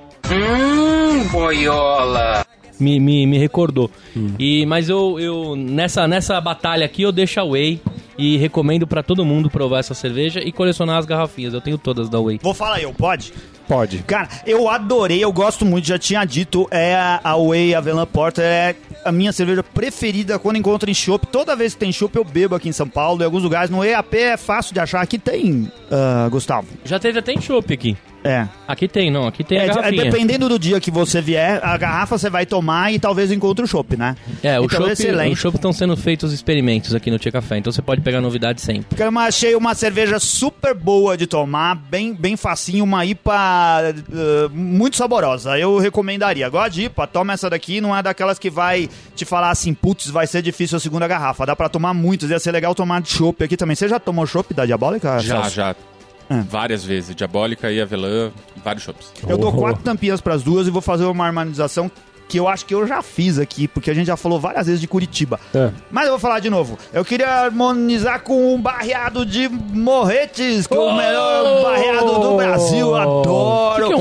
Speaker 7: boiola!
Speaker 3: Me recordou. Mas eu nessa batalha aqui, eu deixo a Whey e recomendo pra todo mundo provar essa cerveja e colecionar as garrafinhas. Eu tenho todas da Whey.
Speaker 2: Vou falar pode?
Speaker 4: Pode.
Speaker 2: Cara, eu adorei, eu gosto muito, já tinha dito, a Whey Avelã Porter é a minha cerveja preferida quando encontro em chopp. Toda vez que tem chopp eu bebo aqui em São Paulo, em alguns lugares. No EAP é fácil de achar. Aqui tem, Gustavo.
Speaker 3: Já teve até em chopp aqui. Aqui tem a garrafinha.
Speaker 2: Dependendo do dia que você vier, a garrafa você vai tomar e talvez encontre o chopp, né?
Speaker 3: O chopp estão sendo feitos experimentos aqui no Tia Café, então você pode pegar novidade sempre.
Speaker 2: Eu achei uma cerveja super boa de tomar, bem facinho, uma IPA muito saborosa. Eu recomendaria. Gosta de IPA? Toma essa daqui, não é daquelas que vai te falar assim, putz, vai ser difícil a segunda garrafa. Dá pra tomar muitas, ia ser legal tomar de chopp aqui também. Você já tomou chopp da Diabólica?
Speaker 6: Já. Várias vezes. Diabólica e Avelã, vários chopps.
Speaker 2: Eu dou 4 tampinhas pras duas e vou fazer uma harmonização que eu acho que eu já fiz aqui, porque a gente já falou várias vezes de Curitiba. Mas eu vou falar de novo. Eu queria harmonizar com um barreado de Morretes, que é o melhor barreado do Brasil. Adoro.
Speaker 3: O que é um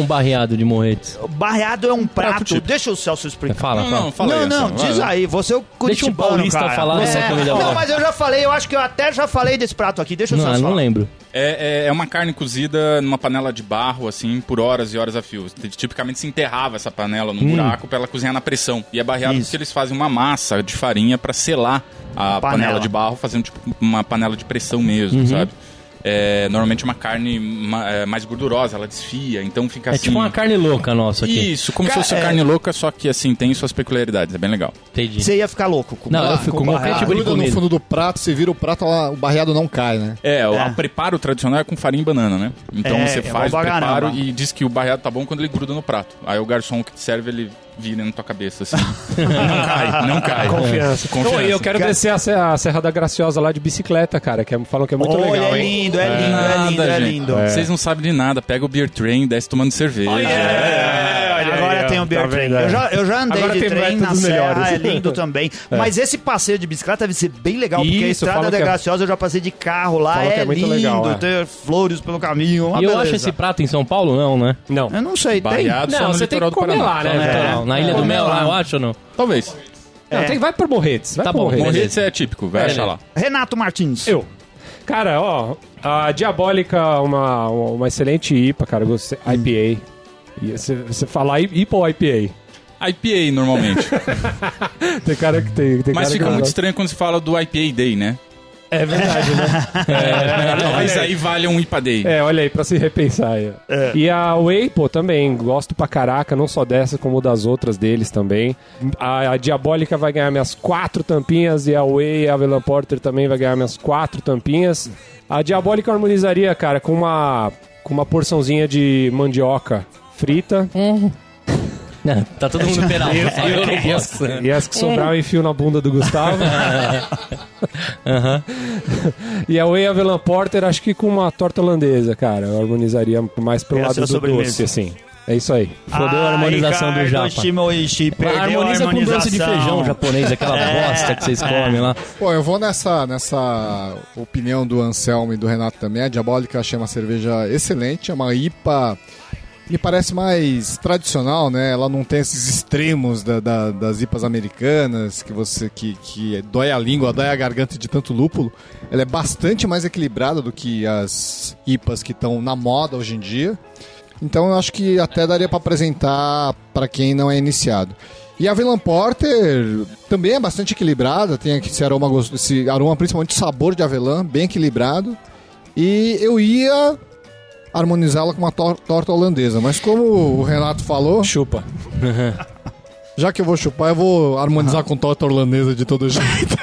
Speaker 3: barreado de morretes?
Speaker 2: Barreado é um prato.
Speaker 6: típico.
Speaker 2: Deixa o Celso explicar.
Speaker 3: Fala.
Speaker 6: Fala aí,
Speaker 2: Não,
Speaker 6: Anselmo,
Speaker 2: diz
Speaker 6: vai.
Speaker 2: aí, você é o
Speaker 3: Deixa um
Speaker 2: curitibano,
Speaker 3: paulista
Speaker 2: cara.
Speaker 3: falar dessa comida
Speaker 2: Não,
Speaker 3: boa.
Speaker 2: mas eu já falei, eu acho que eu até já falei desse prato aqui, deixa o Celso
Speaker 3: Não
Speaker 2: falar.
Speaker 3: lembro.
Speaker 6: É uma carne cozida numa panela de barro, assim, por horas e horas a fio. Tipicamente se enterrava essa panela num buraco pra ela cozinhar na pressão. E é barreado
Speaker 2: Isso.
Speaker 6: porque eles fazem uma massa de farinha pra selar a panela de barro, fazendo tipo uma panela de pressão mesmo, sabe? Normalmente uma carne mais gordurosa, ela desfia, então fica assim...
Speaker 3: É tipo uma carne louca nossa aqui.
Speaker 6: Isso, como se fosse carne louca, só que assim, tem suas peculiaridades, é bem legal.
Speaker 3: Entendi.
Speaker 2: Você ia ficar louco com
Speaker 3: Não, eu fico com qualquer tipo de
Speaker 5: Gruda no
Speaker 3: comida.
Speaker 5: fundo do prato, você vira o prato, o barreado não cai, né?
Speaker 6: O preparo tradicional é com farinha e banana, né? Então você faz o
Speaker 2: bom pra
Speaker 6: preparo
Speaker 2: caramba.
Speaker 6: e diz que o barreado tá bom quando ele gruda no prato. Aí o garçom que te serve, ele vira na tua cabeça, assim. não cai.
Speaker 4: Confiança.
Speaker 6: Confiança.
Speaker 4: E eu quero descer a Serra da Graciosa lá de bicicleta, cara, que falam que é muito
Speaker 2: Olha,
Speaker 4: legal,
Speaker 2: é
Speaker 4: hein?
Speaker 2: lindo, é lindo,
Speaker 6: Nada,
Speaker 2: é lindo, é
Speaker 6: gente.
Speaker 2: lindo.
Speaker 6: Vocês não sabem de nada. Pega o beer train e desce tomando cerveja.
Speaker 2: Agora tem o beer
Speaker 4: tá
Speaker 2: train.
Speaker 4: vendo,
Speaker 2: Eu já andei
Speaker 4: Agora
Speaker 2: de
Speaker 4: tem
Speaker 2: trem na
Speaker 4: métodos
Speaker 2: serra,
Speaker 4: melhores.
Speaker 2: é lindo também. Mas esse passeio de bicicleta deve ser bem legal, porque a
Speaker 4: Isso,
Speaker 2: Estrada
Speaker 4: falam
Speaker 2: da
Speaker 4: que é-
Speaker 2: Graciosa eu já passei de carro lá,
Speaker 4: Falam que
Speaker 2: é
Speaker 4: é muito
Speaker 2: lindo,
Speaker 4: legal, é.
Speaker 2: tem flores pelo caminho, uma
Speaker 3: E eu
Speaker 2: beleza.
Speaker 3: acho esse prato em São Paulo, não, né?
Speaker 4: Não.
Speaker 2: Eu não sei, tem?
Speaker 6: Barreado só
Speaker 4: Não,
Speaker 6: no
Speaker 4: você tem
Speaker 6: litoral
Speaker 4: que
Speaker 6: do
Speaker 4: comer
Speaker 6: Paraná.
Speaker 4: lá, né, velho?
Speaker 3: Na Ilha do
Speaker 2: Comer
Speaker 3: Mel,
Speaker 2: lá.
Speaker 3: lá, eu acho ou não?
Speaker 6: Talvez.
Speaker 4: Não, vai pro Morretes. Vai
Speaker 3: Tá
Speaker 4: pro
Speaker 3: bom,
Speaker 4: Morretes.
Speaker 6: Morretes é típico, vai achar lá.
Speaker 2: Renato Martins.
Speaker 4: Eu. Cara, ó, a Diabólica, uma excelente IPA, cara, gostei. IPA. E você fala IPA ou IPA?
Speaker 6: IPA, normalmente.
Speaker 4: Tem cara que tem
Speaker 6: Mas
Speaker 4: cara
Speaker 6: fica
Speaker 4: que
Speaker 6: muito
Speaker 4: não-
Speaker 6: estranho quando se fala do IPA Day, né?
Speaker 4: É verdade, né?
Speaker 6: Talvez aí valha um IPA Day.
Speaker 4: Olha aí, pra se repensar aí. E a Whey, pô, também, gosto pra caraca, não só dessa, como das outras deles também. A Diabólica vai ganhar minhas 4 tampinhas e a Whey, a Avelan Porter também vai ganhar minhas 4 tampinhas. A Diabólica harmonizaria, cara, com uma porçãozinha de mandioca frita.
Speaker 3: Não, tá todo mundo peralta. Eu não posso.
Speaker 4: E as que sobrar eu enfio na bunda do Gustavo. E a Whey Avelan Porter, acho que com uma torta holandesa, cara. Eu harmonizaria mais pelo
Speaker 2: Essa é
Speaker 4: lado
Speaker 2: a
Speaker 4: do
Speaker 2: sobremesa.
Speaker 4: doce, assim. É isso aí.
Speaker 3: Fodeu a harmonização do japa. Harmoniza com doce de feijão japonês, aquela bosta que vocês comem lá.
Speaker 5: Pô, eu vou nessa opinião do Anselmo e do Renato também. A Diabólica eu achei uma cerveja excelente, é uma IPA, me parece mais tradicional, né? Ela não tem esses extremos das IPAs americanas, que dói a língua, dói a garganta de tanto lúpulo. Ela é bastante mais equilibrada do que as IPAs que estão na moda hoje em dia. Então eu acho que até daria para apresentar para quem não é iniciado. E a Avelan Porter também é bastante equilibrada, tem esse aroma principalmente sabor de avelã, bem equilibrado. E eu ia harmonizá-la com uma torta holandesa, mas como o Renato falou,
Speaker 4: Chupa.
Speaker 5: já que eu vou chupar, eu vou harmonizar com torta holandesa de todo jeito.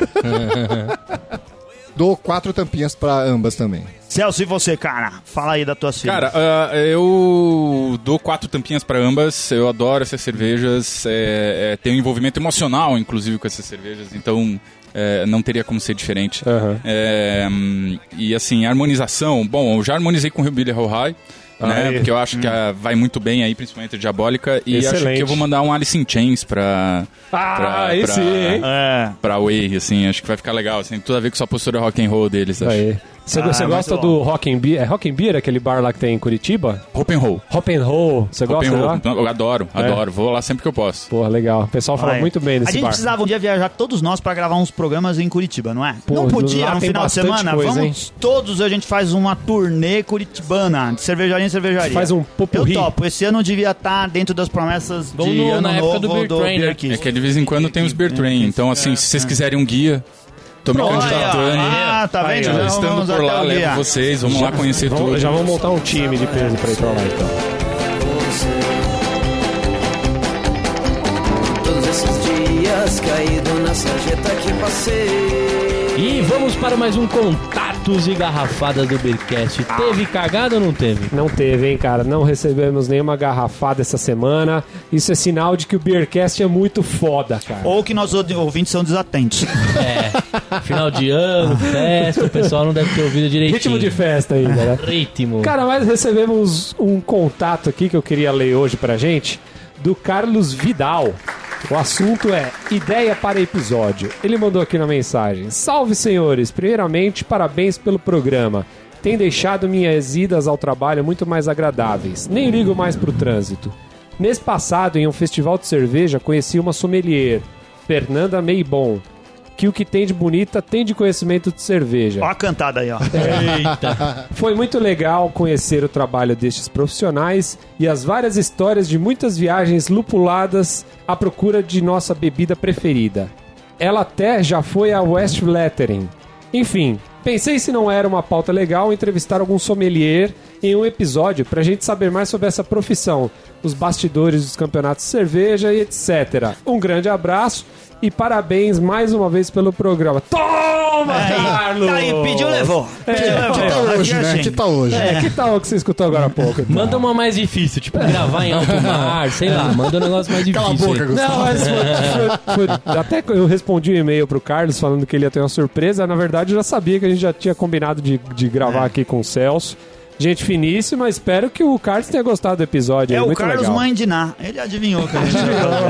Speaker 5: Dou 4 tampinhas para ambas também.
Speaker 2: Celso, e você, cara? Fala aí da tua
Speaker 6: Cara, eu dou 4 tampinhas pra ambas. Eu adoro essas cervejas. Tem um envolvimento emocional, inclusive, com essas cervejas. Então, não teria como ser diferente. E assim, a harmonização... Bom, eu já harmonizei com o Hillbilly How High. Né, porque eu acho que vai muito bem aí, principalmente a Diabólica. E
Speaker 4: Excelente.
Speaker 6: acho que eu vou mandar um Alice in Chains pra
Speaker 4: esse hein?
Speaker 6: pra Whey, assim. Acho que vai ficar legal. Assim, tudo a ver com essa postura rock and roll deles, acho.
Speaker 4: Aí. Você gosta
Speaker 2: muito
Speaker 4: do Rock and Beer? É Rock and Beer, aquele bar lá que tem em Curitiba?
Speaker 6: Hop and roll.
Speaker 4: Hop and Roll. Você
Speaker 6: Hop
Speaker 4: gosta
Speaker 6: and
Speaker 4: de
Speaker 6: roll.
Speaker 4: lá?
Speaker 6: Eu adoro. Vou lá sempre que eu posso.
Speaker 4: Porra, legal. O pessoal fala
Speaker 2: Vai.
Speaker 4: muito bem
Speaker 2: A
Speaker 4: desse
Speaker 2: gente
Speaker 4: bar.
Speaker 2: precisava um dia viajar todos nós pra gravar uns programas em Curitiba, não é?
Speaker 4: Pô,
Speaker 2: não podia
Speaker 4: lá
Speaker 2: no
Speaker 4: tem
Speaker 2: final de
Speaker 4: bastante
Speaker 2: semana?
Speaker 4: coisa,
Speaker 2: Vamos todos, a gente faz uma turnê curitibana, de cervejaria em cervejaria.
Speaker 4: Faz um popurrí.
Speaker 2: Eu topo. Esse ano devia estar dentro das promessas
Speaker 3: Vamos
Speaker 2: de ano
Speaker 3: na época do
Speaker 2: novo
Speaker 3: Beer Train, né?
Speaker 2: Kiss.
Speaker 6: É que de vez em quando tem os Beer Train. Então, assim, se vocês quiserem um guia, tô me candidatando.
Speaker 2: tá vendo?
Speaker 6: Já
Speaker 2: Já
Speaker 6: estando
Speaker 2: vamos
Speaker 6: por
Speaker 2: até
Speaker 6: lá,
Speaker 2: o dia.
Speaker 6: levo vocês, vamos lá conhecer tudo.
Speaker 4: Já vamos montar um time de peso pra ir pra lá, então.
Speaker 1: Todos esses dias caído na sarjeta que passei.
Speaker 3: E vamos para mais um Contatos e Garrafadas do Beercast. Teve cagada ou não teve?
Speaker 4: Não teve, hein, cara? Não recebemos nenhuma garrafada essa semana. Isso é sinal de que o Beercast é muito foda, cara.
Speaker 2: Ou que nossos ouvintes são desatentos.
Speaker 3: Final de ano, festa, o pessoal não deve ter ouvido direitinho.
Speaker 4: Ritmo de festa ainda, né?
Speaker 3: Ritmo.
Speaker 4: Cara, mas recebemos um contato aqui que eu queria ler hoje pra gente, do Carlos Vidal. O assunto é ideia para episódio. Ele mandou aqui na mensagem: salve, senhores! Primeiramente, parabéns pelo programa. tem deixado minhas idas ao trabalho muito mais agradáveis. Nem ligo mais pro trânsito. Mês passado, em um festival de cerveja, conheci uma sommelier, Fernanda Meibon, que o que tem de bonita tem de conhecimento de cerveja.
Speaker 2: Ó a cantada aí, ó.
Speaker 3: Eita.
Speaker 4: Foi muito legal conhecer o trabalho destes profissionais e as várias histórias de muitas viagens lupuladas à procura de nossa bebida preferida. Ela até já foi a West Lettering. Enfim, pensei se não era uma pauta legal entrevistar algum sommelier em um episódio pra gente saber mais sobre essa profissão, os bastidores dos campeonatos de cerveja e etc. Um grande abraço e parabéns mais uma vez pelo programa. Toma, Carlos!
Speaker 2: Tá aí, pediu, levou.
Speaker 5: Que tá hoje, né? Que tá hoje.
Speaker 4: Que tal o que você escutou agora há pouco? Então?
Speaker 3: Manda uma mais difícil, tipo gravar em alto mar, sei lá, manda um negócio mais difícil.
Speaker 5: Cala a boca,
Speaker 3: aí.
Speaker 5: Gustavo.
Speaker 4: Não, mas até eu respondi um e-mail pro Carlos falando que ele ia ter uma surpresa. Na verdade, eu já sabia que a gente já tinha combinado de gravar aqui com o Celso. Gente finíssima, espero que o Carlos tenha gostado do episódio.
Speaker 2: É o
Speaker 4: muito
Speaker 2: Carlos
Speaker 4: legal.
Speaker 2: Mandiná. Ele adivinhou que a gente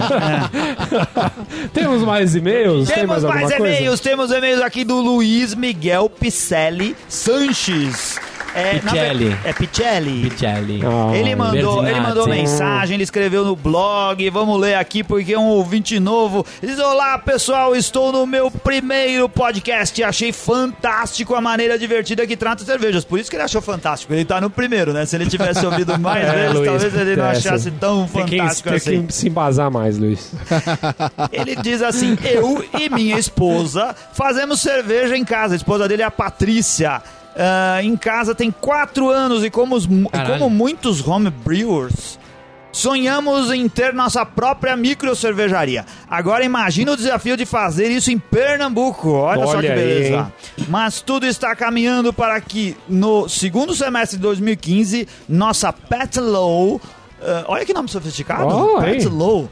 Speaker 4: Temos mais e-mails? Tem
Speaker 2: Temos
Speaker 4: alguma
Speaker 2: mais
Speaker 4: coisa?
Speaker 2: e-mails. Temos e-mails aqui do Luiz Miguel Picelli Sanches.
Speaker 3: Picelli.
Speaker 2: Picelli.
Speaker 3: Pichelli.
Speaker 2: Ele mandou
Speaker 3: Berzinazzi.
Speaker 2: mensagem, ele escreveu no blog. Vamos ler aqui porque é um ouvinte novo. Ele diz: olá pessoal, estou no meu primeiro podcast e achei fantástico a maneira divertida que trata cervejas. Por isso que ele achou fantástico. Ele tá no primeiro, né? Se ele tivesse ouvido mais vezes,
Speaker 4: Luiz,
Speaker 2: talvez ele não achasse tão fantástico
Speaker 4: tem
Speaker 2: assim.
Speaker 4: que se embasar mais, Luiz.
Speaker 2: Ele diz assim: eu e minha esposa fazemos cerveja em casa. A esposa dele é a Patrícia. Em casa tem 4 anos e como muitos homebrewers, sonhamos em ter nossa própria micro cervejaria. Agora imagina o desafio de fazer isso em Pernambuco. Olha só que beleza.
Speaker 4: Aí,
Speaker 2: mas tudo está caminhando para que no segundo semestre de 2015 nossa Pet Low, olha que nome sofisticado, Pet Low,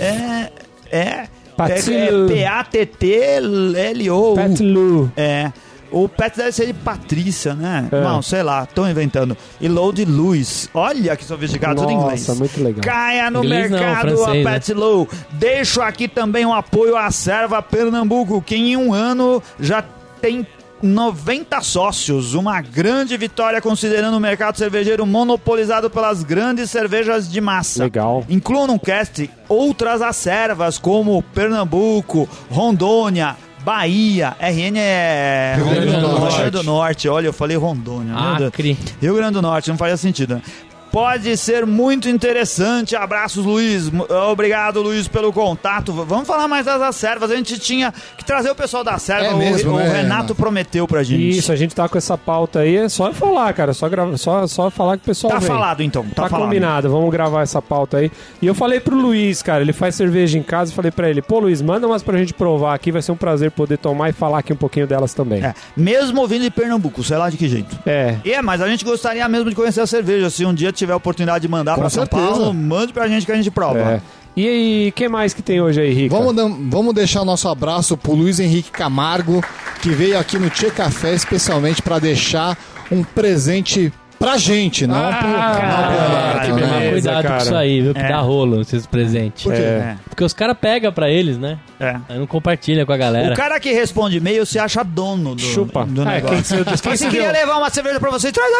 Speaker 2: P-A-T-T-L-O.
Speaker 4: Pet Lou.
Speaker 2: O Pet deve ser de Patrícia, né? Não, sei lá, estão inventando. E Low de Luz. Olha que sofisticado, tudo em inglês.
Speaker 4: Nossa, muito legal.
Speaker 2: Caia no
Speaker 3: Inglês não,
Speaker 2: mercado
Speaker 3: francês,
Speaker 2: a Pet Low. Deixo aqui também um apoio à Serva Pernambuco, que em um ano já tem 90 sócios, uma grande vitória considerando o mercado cervejeiro monopolizado pelas grandes cervejas de massa.
Speaker 4: Legal.
Speaker 2: Incluam no cast outras acervas como Pernambuco, Rondônia, Bahia, RN é
Speaker 5: Rio Grande do Norte.
Speaker 2: Rio Grande do Norte. Olha, eu falei Rondônia. Meu Deus.
Speaker 3: Acre.
Speaker 2: Rio Grande do Norte, não faz sentido, né? Pode ser muito interessante. Abraços, Luiz. Obrigado, Luiz, pelo contato. Vamos falar mais das acervas. A gente tinha que trazer o pessoal da Serva.
Speaker 5: É mesmo,
Speaker 2: o
Speaker 5: né,
Speaker 2: Renato prometeu pra gente.
Speaker 4: Isso, a gente tá com essa pauta aí. É só falar, cara. Só falar que o pessoal
Speaker 2: Tá
Speaker 4: vem.
Speaker 2: falado, então. Tá falado.
Speaker 4: Combinado, vamos gravar essa pauta aí. E eu falei pro Luiz, cara, ele faz cerveja em casa, falei pra ele, pô, Luiz, manda umas pra gente provar aqui, vai ser um prazer poder tomar e falar aqui um pouquinho delas também.
Speaker 2: Mesmo vindo de Pernambuco, sei lá de que jeito. Mas a gente gostaria mesmo de conhecer a cerveja. Se um dia tiver a oportunidade de mandar pra São Paulo, mande pra gente que a gente prova.
Speaker 4: E aí, o que mais que tem hoje aí, Rica?
Speaker 5: Vamos deixar nosso abraço pro Luiz Henrique Camargo, que veio aqui no Tchê Café especialmente para deixar um presente pra gente, não
Speaker 3: Tem que tomar cuidado com isso aí, viu? Que dá rolo esses presentes.
Speaker 5: Por quê?
Speaker 3: Porque os caras pegam pra eles, né? Aí não compartilha com a galera.
Speaker 2: O cara que responde e-mail se acha dono do negócio. Quem se queria levar uma cerveja pra você, traz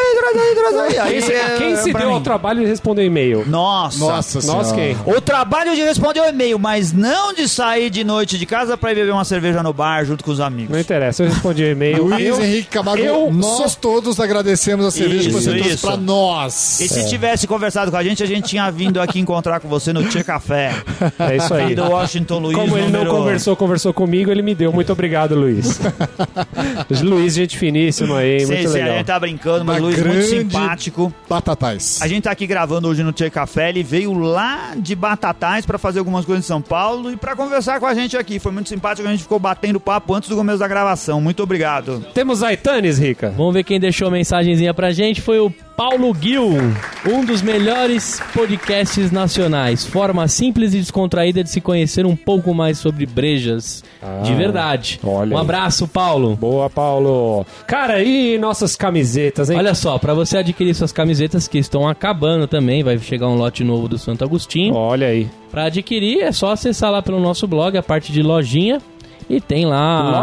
Speaker 2: aí.
Speaker 4: Quem se deu ao trabalho de responder e-mail?
Speaker 2: Nossa
Speaker 4: Nós quem?
Speaker 2: O trabalho de responder o e-mail, mas não de sair de noite de casa pra ir beber uma cerveja no bar junto com os amigos.
Speaker 4: Não interessa, eu respondi o e-mail.
Speaker 5: Luiz Henrique Camargo, nós todos agradecemos a cerveja que você trouxe pra nós.
Speaker 2: E se tivesse conversado com a gente tinha vindo aqui encontrar com você no Tchê Café.
Speaker 4: É isso aí.
Speaker 2: Do Washington Luiz.
Speaker 4: Como ele não conversou comigo, ele me deu. Muito obrigado, Luiz. Luiz, gente finíssima aí, muito legal.
Speaker 2: A gente tá brincando, mas
Speaker 5: Uma
Speaker 2: Luiz muito
Speaker 5: grande
Speaker 2: simpático.
Speaker 5: Batatais.
Speaker 2: A gente tá aqui gravando hoje no Tchê Café, ele veio lá de Batatais pra fazer algumas coisas em São Paulo e pra conversar com a gente aqui. Foi muito simpático, a gente ficou batendo papo antes do começo da gravação. Muito obrigado.
Speaker 4: Temos Aitanes, Rica?
Speaker 3: Vamos ver quem deixou a mensagenzinha pra gente. Foi o Paulo Gil, um dos melhores podcasts nacionais. Forma simples e descontraída de se conhecer um pouco mais sobre brejas de verdade.
Speaker 4: Olha
Speaker 3: um abraço, Paulo.
Speaker 4: Boa, Paulo. Cara, e nossas camisetas, hein?
Speaker 3: Olha só, pra você adquirir suas camisetas que estão acabando também, vai chegar um lote novo do Santo Agostinho.
Speaker 4: Olha aí.
Speaker 3: Pra adquirir é só acessar lá pelo nosso blog, a parte de lojinha, E tem lá...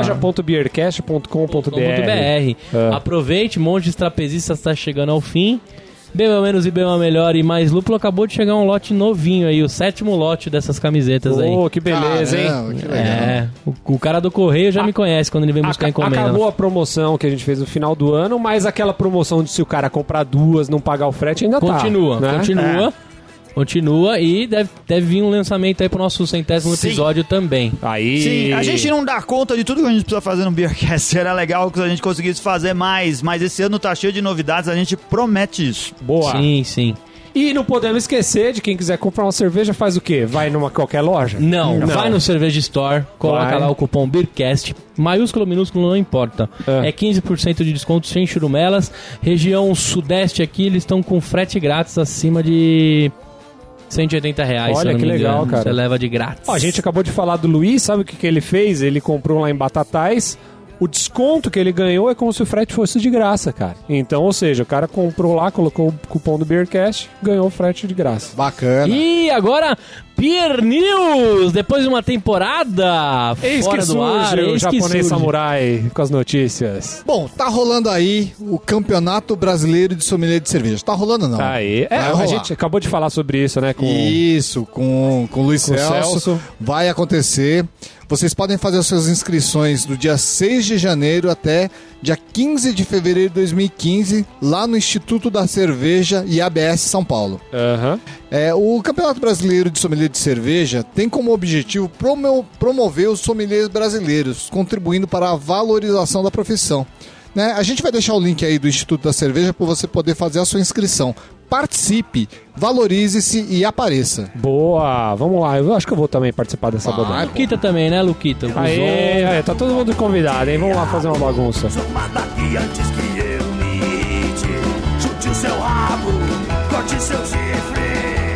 Speaker 4: loja.beercast.com.br.
Speaker 3: Aproveite, Montes Trapezistas está chegando ao fim. Beba Menos e Beba Melhor e Mais Lúpulo. Acabou de chegar um lote novinho aí, o 7º lote dessas camisetas aí.
Speaker 4: Pô, que beleza, hein?
Speaker 5: Que legal.
Speaker 3: O cara do correio já me conhece quando ele vem buscar encomenda.
Speaker 4: Acabou a promoção que a gente fez no final do ano, mas aquela promoção de se o cara comprar 2, não pagar o frete, ainda
Speaker 3: Continua. Continua e deve vir um lançamento aí pro nosso 100º episódio também.
Speaker 4: Aí...
Speaker 2: Sim, a gente não dá conta de tudo que a gente precisa fazer no Beercast. Era legal que a gente conseguisse fazer mais, mas esse ano tá cheio de novidades, a gente promete isso.
Speaker 4: Boa.
Speaker 3: Sim.
Speaker 4: E não podemos esquecer de quem quiser comprar uma cerveja, faz o quê? Vai numa qualquer loja?
Speaker 3: Não. Vai no Cerveja Store, coloca lá o cupom BEERCAST, maiúsculo, minúsculo, não importa. É 15% de desconto sem churumelas. Região sudeste aqui, eles estão com frete grátis acima de... R$180.
Speaker 4: Olha que legal, cara.
Speaker 3: Você leva de grátis.
Speaker 4: Ó, a gente acabou de falar do Luiz, sabe o que ele fez? Ele comprou lá em Batatais. O desconto que ele ganhou é como se o frete fosse de graça, cara. Então, ou seja, o cara comprou lá, colocou o cupom do Beercast, ganhou o frete de graça.
Speaker 5: Bacana.
Speaker 3: E agora, Beer News! Depois de uma temporada fora do ar,
Speaker 4: o japonês samurai com as notícias.
Speaker 5: Bom, tá rolando aí o Campeonato Brasileiro de Sommelier de Cerveja. Tá rolando não?
Speaker 4: Tá aí. A gente acabou de falar sobre isso, né?
Speaker 5: Isso, com o Luiz Celso. Vai acontecer. Vocês podem fazer as suas inscrições do dia 6 de janeiro até dia 15 de fevereiro de 2015, lá no Instituto da Cerveja e ABS São Paulo. O Campeonato Brasileiro de Sommelier de Cerveja tem como objetivo promover os sommeliers brasileiros, contribuindo para a valorização da profissão. A gente vai deixar o link aí do Instituto da Cerveja para você poder fazer a sua inscrição. Participe, valorize-se e apareça.
Speaker 4: Boa, vamos lá. Eu acho que eu vou também participar dessa bodega.
Speaker 3: Luquita também, né, Luquita?
Speaker 4: Aê, tá todo mundo convidado, hein? Vamos lá fazer uma bagunça.
Speaker 1: Daqui antes que eu me irrite, chute o seu rabo, corte seu chifre.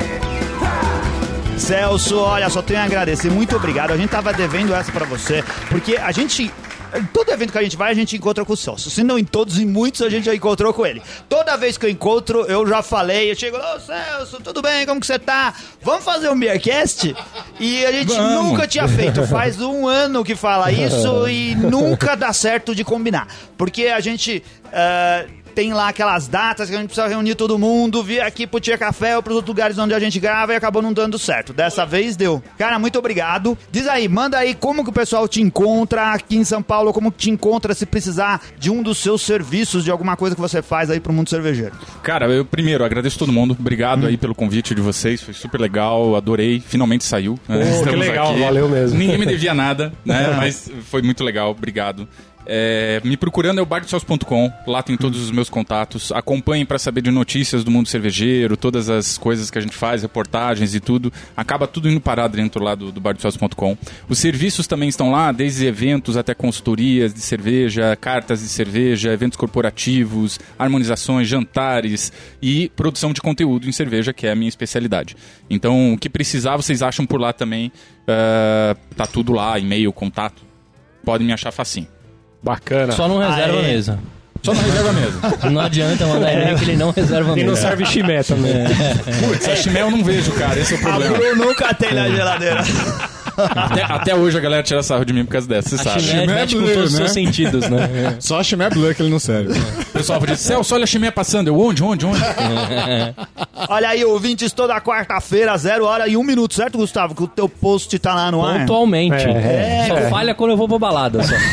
Speaker 2: Celso, olha, só tenho a agradecer. Muito obrigado. A gente tava devendo essa pra você, porque a gente... Todo evento que a gente vai, a gente encontra com o Celso. Se não em todos, em muitos, a gente já encontrou com ele. Toda vez que eu encontro, eu já falei, eu chego, ô Celso, tudo bem? Como que você tá? Vamos fazer um Beercast? E a gente nunca tinha feito. Faz um ano que fala isso e nunca dá certo de combinar. Porque a gente... tem lá aquelas datas que a gente precisa reunir todo mundo, vir aqui pro Tia Café ou pros outros lugares onde a gente grava e acabou não dando certo. Dessa vez deu. Cara, muito obrigado. Diz aí, manda aí como que o pessoal te encontra aqui em São Paulo, como que te encontra se precisar de um dos seus serviços, de alguma coisa que você faz aí pro mundo cervejeiro.
Speaker 6: Cara, eu primeiro agradeço todo mundo. Obrigado aí pelo convite de vocês. Foi super legal, adorei. Finalmente saiu.
Speaker 4: Que legal,
Speaker 6: aqui.
Speaker 4: Valeu mesmo.
Speaker 6: Ninguém me devia nada, né? Mas foi muito legal, obrigado. Me procurando é o bardoscelso.com, lá tem todos os meus contatos. Acompanhem para saber de notícias do mundo cervejeiro, todas as coisas que a gente faz, reportagens e tudo. Acaba tudo indo parar dentro lá do bardoscelso.com. Os serviços também estão lá, desde eventos até consultorias de cerveja, cartas de cerveja, eventos corporativos, harmonizações, jantares e produção de conteúdo em cerveja, que é a minha especialidade. Então, o que precisar, vocês acham por lá também. Tá tudo lá, e-mail, contato. Podem me achar facinho.
Speaker 4: Bacana.
Speaker 3: Só não reserva a mesa.
Speaker 6: Só não reserva mesmo.
Speaker 3: Não adianta mandar e-mail que ele não reserva a mesa.
Speaker 4: E não serve chimé também.
Speaker 6: Putz, a chimé eu não vejo, cara. Esse é o problema.
Speaker 2: Eu nunca tenho na geladeira.
Speaker 6: Até hoje a galera tira sarro de mim por causa dessa, você sabe.
Speaker 3: A chimé mexe com todos os seus sentidos, né?
Speaker 5: Só a chimé bleu que ele não serve.
Speaker 6: O pessoal diz, Celso, olha a chimé passando. Eu, onde?
Speaker 2: Olha aí, ouvintes, toda quarta-feira, 0h01, certo, Gustavo? Que o teu post tá lá no ar.
Speaker 3: Pontualmente. Só falha quando eu vou pra balada, só.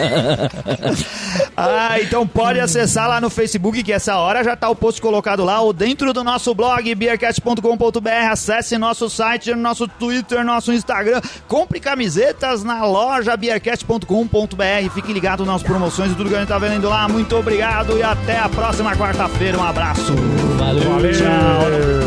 Speaker 2: Então pode acessar lá no Facebook, que essa hora já tá o post colocado lá, ou dentro do nosso blog, beercast.com.br. Acesse nosso site, nosso Twitter, nosso Instagram. Compre camisetas na loja beercast.com.br. Fique ligado nas promoções e tudo que a gente tá vendo lá. Muito obrigado e até a próxima quarta-feira. Um abraço.
Speaker 3: Valeu.
Speaker 2: Tchau.